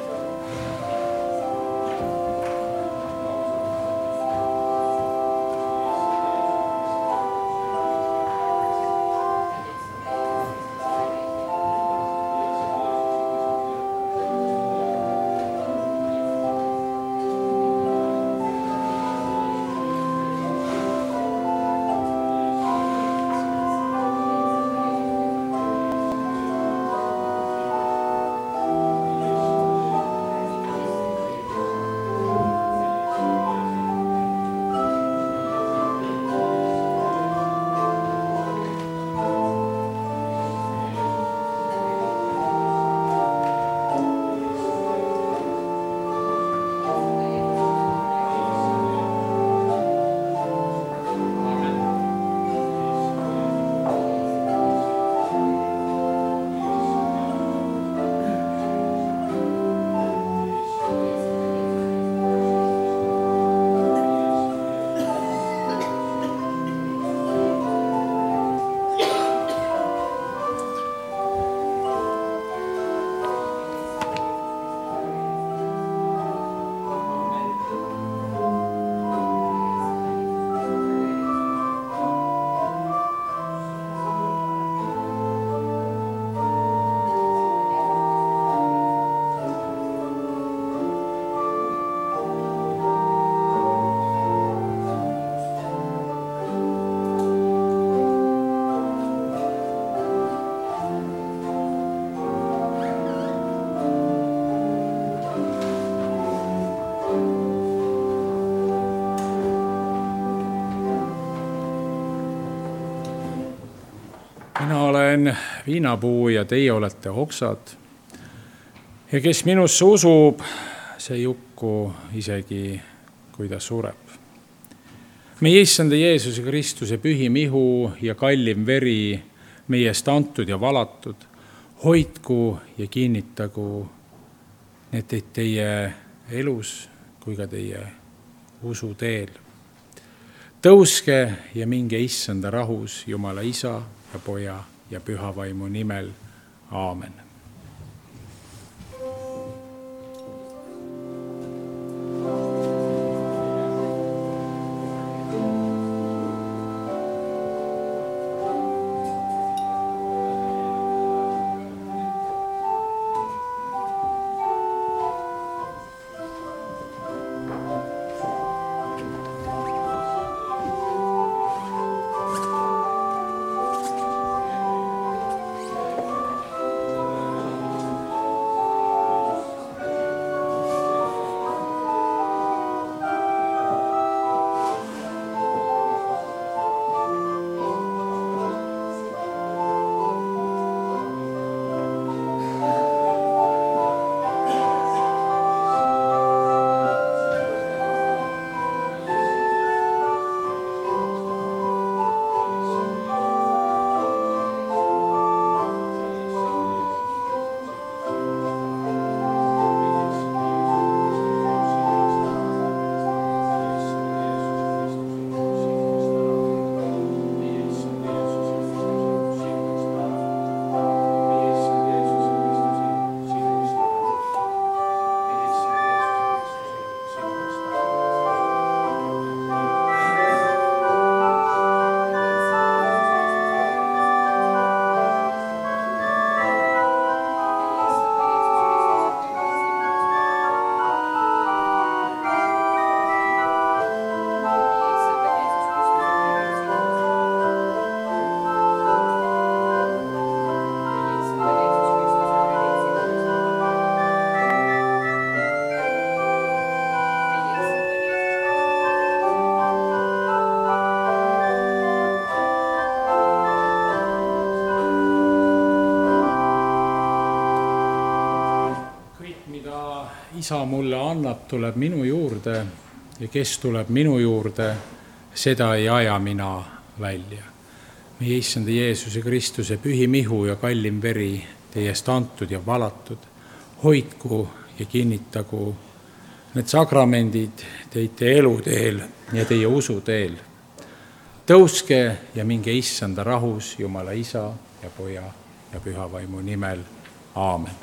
Mina olen viinapuu ja teie olete oksad. Ja kes minusse usub, see jukku isegi, kui ta sureb. Meie Issanda Jeesuse Kristuse pühim ihu ja kallim veri meie eest antud ja valatud, hoidku ja kinnitagu need teid teie elus kui ka teie usu teel. Tõuske ja minge Issanda rahus Jumala Isa ja Poja ja Pühavaimu nimel. Aamen. isa mulle annab, tuleb minu juurde ja kes tuleb minu juurde, seda ei aja mina välja. Meie issanda Jeesuse Kristuse pühim ihu ja kallim veri teiest antud ja valatud, hoidku ja kinnitagu need sakramendid teid teie eluteel ja teie usuteel. Tõuske ja minge issanda rahus Jumala Isa ja Poja ja Püha Vaimu nimel. Aamen.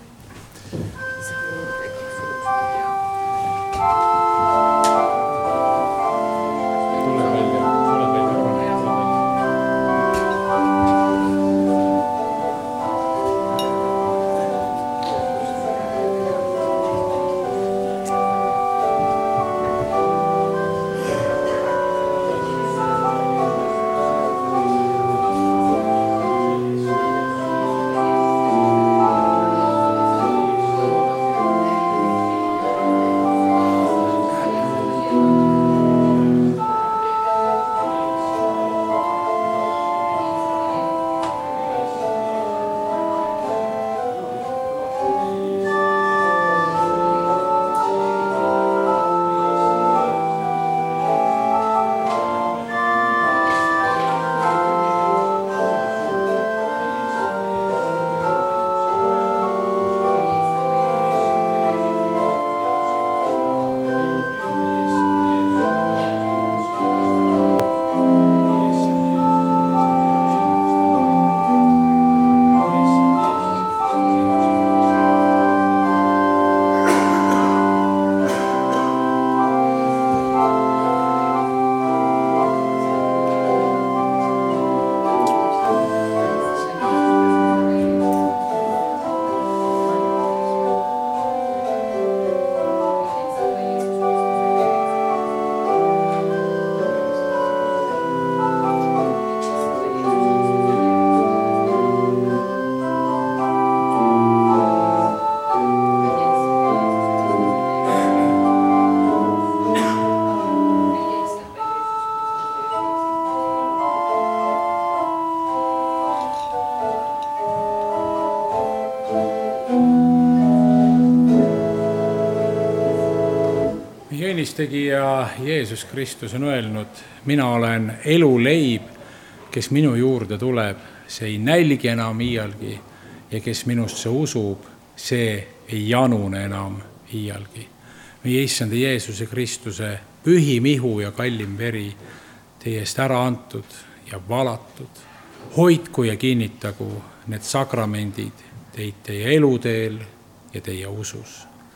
Tegija Jeesus Kristus on öelnud, mina olen eluleib, kes minu juurde tuleb, see ei nälgi enam iialgi ja kes minusse usub, see ei janune enam iialgi. Meie issanda Jeesuse Kristuse pühim ihu ja kallim veri teiest ära antud ja valatud, hoidku ja kinnitagu need sakramendid teid teie eluteel ja teie usus.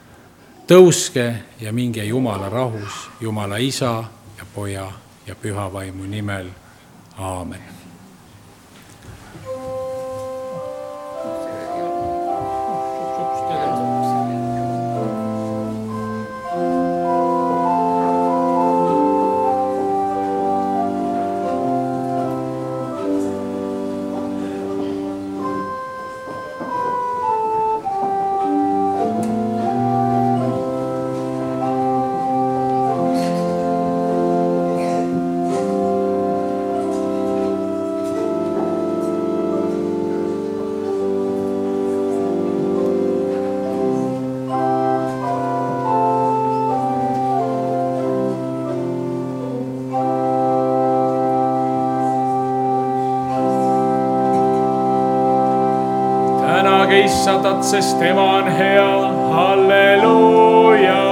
Tõuske ja minge Jumala rahus, Jumala Isa ja Poja ja Püha Vaimu nimel. Aamen. Issadat, sest tema on hea, halleluuja.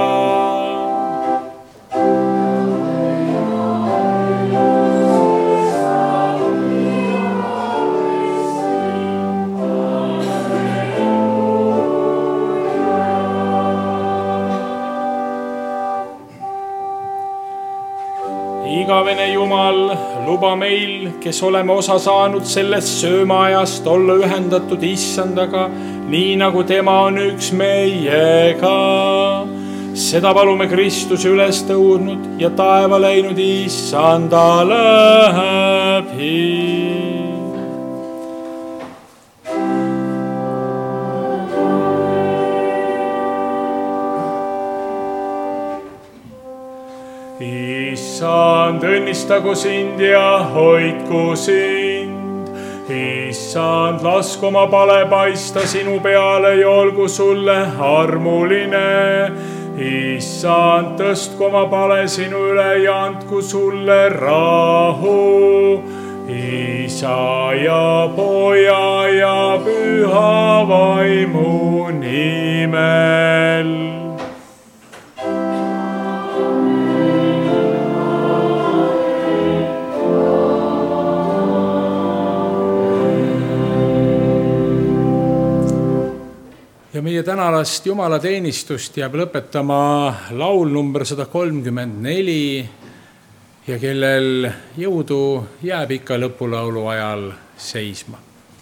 Igavene Jumal, luba meil, kes oleme osa saanud sellest söömaajast, olla ühendatud issandaga, nii nagu tema on üks meiega. Seda palume Kristuse üles tõudnud ja taeva läinud issanda läbi. Issand, õnnistagu sind ja hoidku sind. issand, lasku oma pale paista sinu peale ja olgu sulle armuline. issand, tõstku oma pale sinu üle ja andku sulle rahu. Isa ja Poja ja Püha Vaimu nimel. Ja meie tänalast jumalateenistust jääb lõpetama laul number 134 ja kellel jõudu jääb ikka lõpulaulu ajal seisma.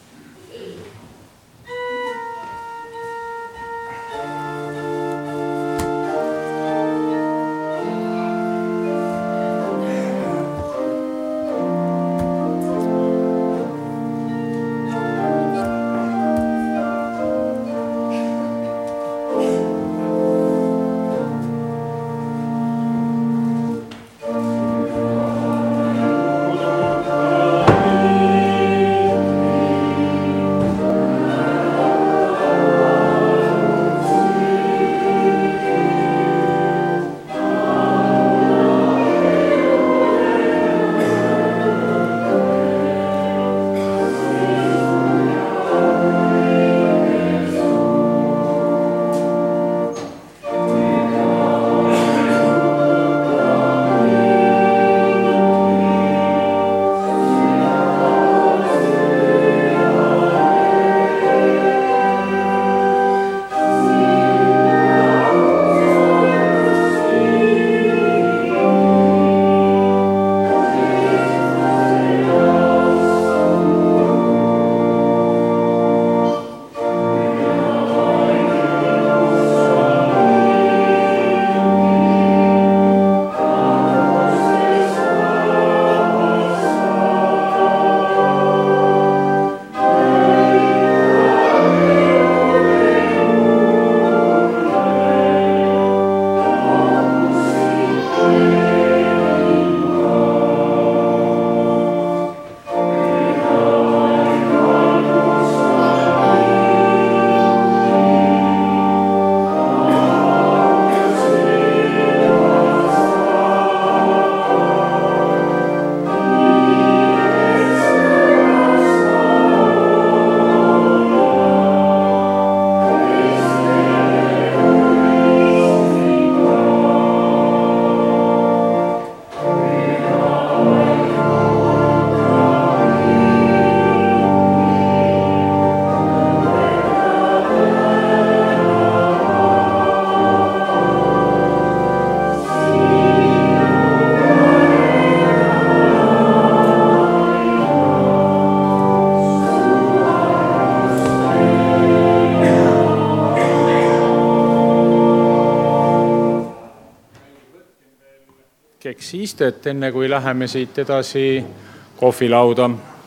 hetkeks istet, enne kui läheme siit edasi kohvilauda.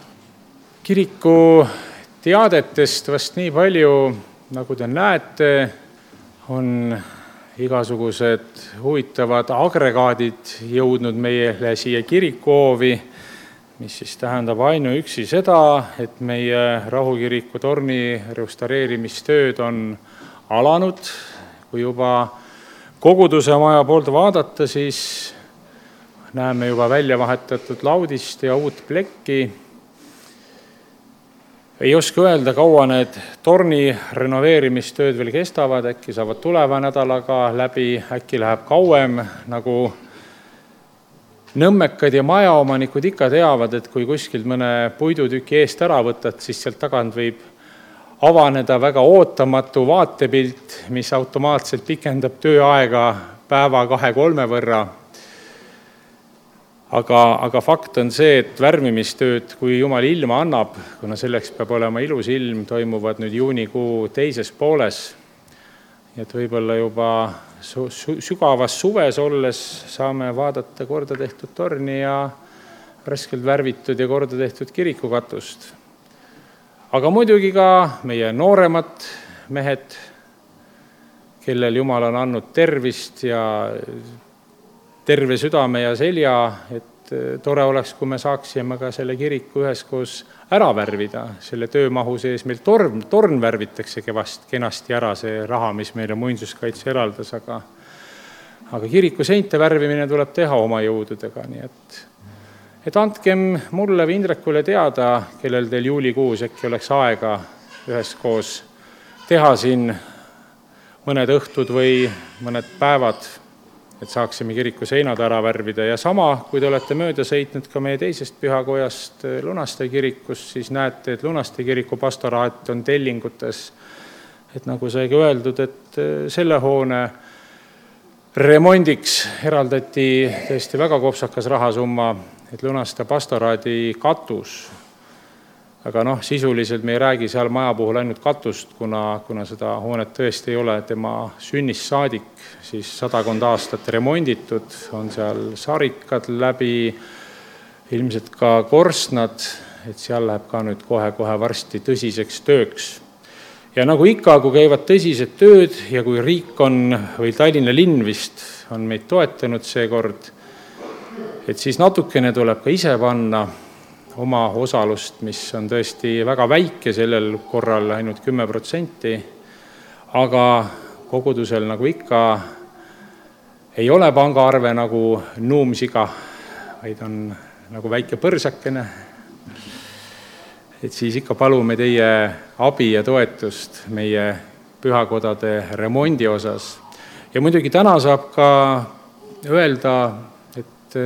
Kiriku teadetest vast nii palju, nagu te näete, on igasugused huvitavad agregaadid jõudnud meile siia kirikuhoovi, mis siis tähendab ainuüksi seda, et meie Rahukiriku torni restaureerimistööd on alanud. Kui juba koguduse maja poolt vaadata, siis näeme juba välja vahetatud laudist ja uut plekki. Ei oska öelda, kaua need torni renoveerimistööd veel kestavad, äkki saavad tuleva nädalaga läbi, äkki läheb kauem, nagu nõmmekad ja majaomanikud ikka teavad, et kui kuskilt mõne puidutüki eest ära võtad, siis sealt tagant võib avaneda väga ootamatu vaatepilt, mis automaatselt pikendab tööaega päeva 2-3 võrra. Aga fakt on see, et värvimistööd, kui Jumal ilma annab, kuna selleks peab olema ilus ilm, toimuvad nüüd juunikuu teises pooles. Et võib-olla juba sügavas suves olles saame vaadata korda tehtud torni ja raskelt värvitud ja korda tehtud kirikukatust. Aga muidugi ka meie nooremad mehed, kellel Jumal on andnud tervist ja terve südame ja selja, et tore oleks, kui me saaksime ka selle kiriku üheskoos ära värvida. Selle töömahu sees meil torn värvitakse kenasti ära, see raha, mis meile muinsuskaitse eraldas, aga kiriku seinte värvimine tuleb teha oma jõududega, nii et andkem mulle või Indrekule teada, kellel teil juulikuus äkki oleks aega üheskoos teha siin mõned õhtud või mõned päevad, et saaksime kiriku seinad ära värvida. Ja sama, kui te olete mööda sõitnud ka meie teisest pühakojast Lunaste kirikus, siis näete, et Lunaste kiriku pastoraat on tellingutes. Et nagu saigi öeldud, et selle hoone remondiks eraldati tõesti väga kopsakas rahasumma, et Lunaste pastoraadi katus. Aga sisuliselt me ei räägi seal maja puhul ainult katust, kuna seda hoonet tõesti ei ole tema sünnist saadik, siis 100 aastat remonditud, on seal sarikad läbi, ilmselt ka korstnad, et seal läheb ka nüüd kohe varsti tõsiseks tööks. Ja nagu ikka, kui käivad tõsised tööd ja kui riik on, või Tallinna linn vist on meid toetanud seekord, et siis natukene tuleb ka ise panna oma osalust, mis on tõesti väga väike, sellel korral ainult 10%, aga kogudusel nagu ikka ei ole pangaarve nagu nuumsiga, vaid on nagu väike põrsakene. Et siis ikka palume teie abi ja toetust meie pühakodade remondi osas. Ja muidugi täna saab ka öelda, et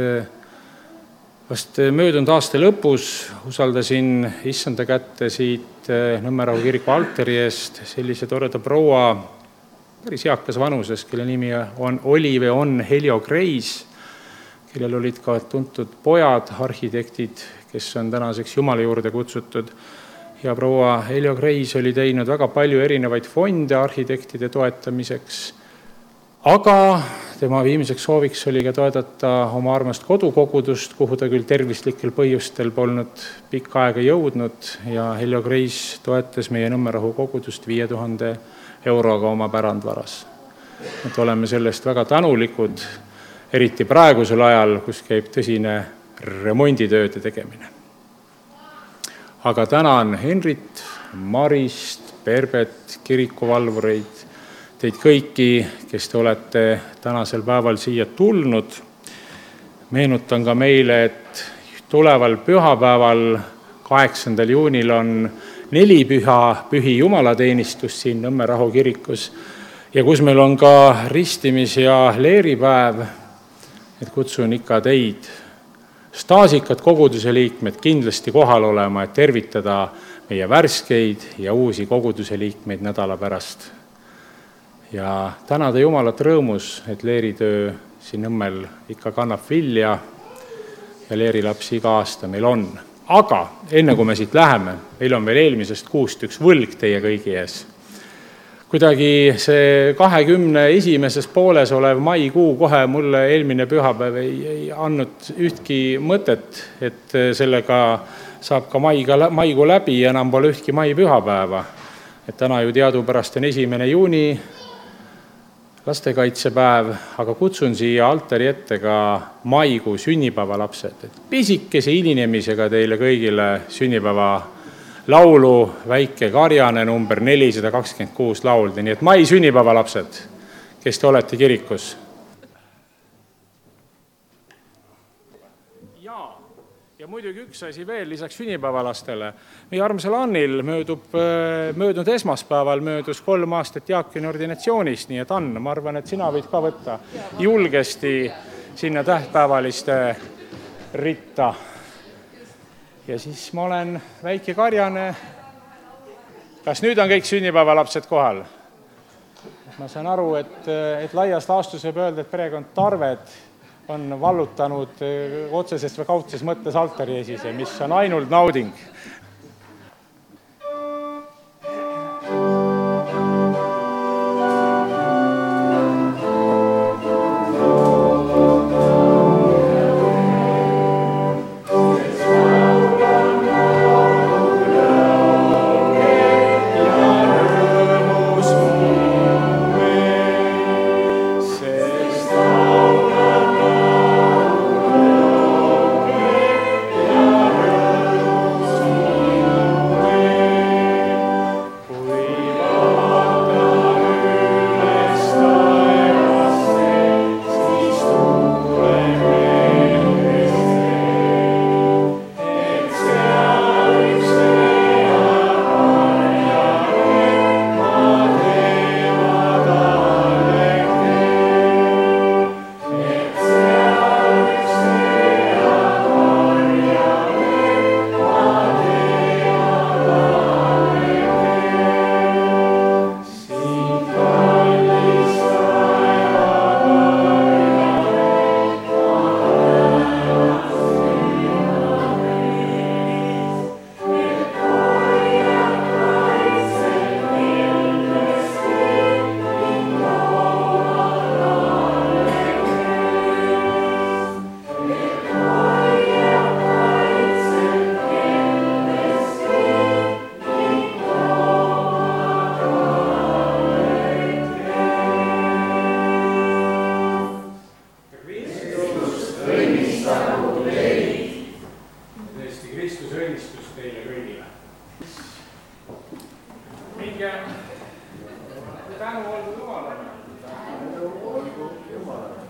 vast möödunud aasta lõpus usaldasin issanda kätte siit Nõmmerahu kiriku altari eest sellise toreda proua, päris eakas vanuses, kelle nimi on Heljo Kreis, kellel olid ka tuntud pojad, arhitektid, kes on tänaseks Jumala juurde kutsutud. Ja proua Heljo Kreis oli teinud väga palju erinevaid fonde arhitektide toetamiseks, aga tema viimiseks sooviks oli ka toetata oma armast kodukogudust, kuhu ta küll tervislikel põhjustel polnud pikka aega jõudnud, ja Heljo Kreis toetas meie Nõmmerahu kogudust 5000 euroga oma pärandvaras. Et oleme sellest väga tänulikud, eriti praegusel ajal, kus käib tõsine remonditööde tegemine. Aga tänan Henrit, Marist, Perbet, kirikuvalvureid, teid kõiki, kes te olete tänasel päeval siia tulnud. Meenutan ka meile, et tuleval pühapäeval 8. juunil on 4 pühi jumalateenistus siin Nõmmerahu kirikus, ja kus meil on ka ristimis- ja leeripäev, et kutsun ikka teid, staasikad koguduse liikmed, kindlasti kohal olema, et tervitada meie värskeid ja uusi koguduse liikmeid nädala pärast. Ja tänada Jumalat rõõmus, et leeritöö siin Nõmmel ikka kannab vilja ja leerilapsi iga aasta meil on. Aga enne kui me siit läheme, meil on veel eelmisest kuust üks võlg teie kõigi ees. Kuidagi see 21. pooles olev maikuu kohe mulle eelmine pühapäev ei andnud ühtki mõtet, et sellega saab ka maikuu läbi ja enam pole ühtki maipühapäeva. Et täna ju teadupärast on 1. juuni, lastekaitsepäev, aga kutsun siia altari ette ka maikuu sünnipäevalapsed. Et pisikese hilinemisega teile kõigile sünnipäeva laulu Väike karjane number 426 lauldi. Nii et mai sünnipäevalapsed, kes te olete kirikus. Ja muidugi üks asi veel lisaks sünnipäevalastele. Meie armsal Annil möödunud esmaspäeval möödus 3 aastat Jaakini ordinatsioonist, nii et Ann, ma arvan, et sina võid ka võtta julgesti sinna tähtpäevaliste ritta. Ja siis ma olen Väike karjane. Kas nüüd on kõik sünnipäevalapsed kohal? Ma saan aru, et laias laastus võib öelda, et perekond Tarved on vallutanud otseses või kaudses mõttes altari esise, mis on ainult nauding. Sest Kristuse õnnistus teile kõigile. Minge tänu olgu Jumalale.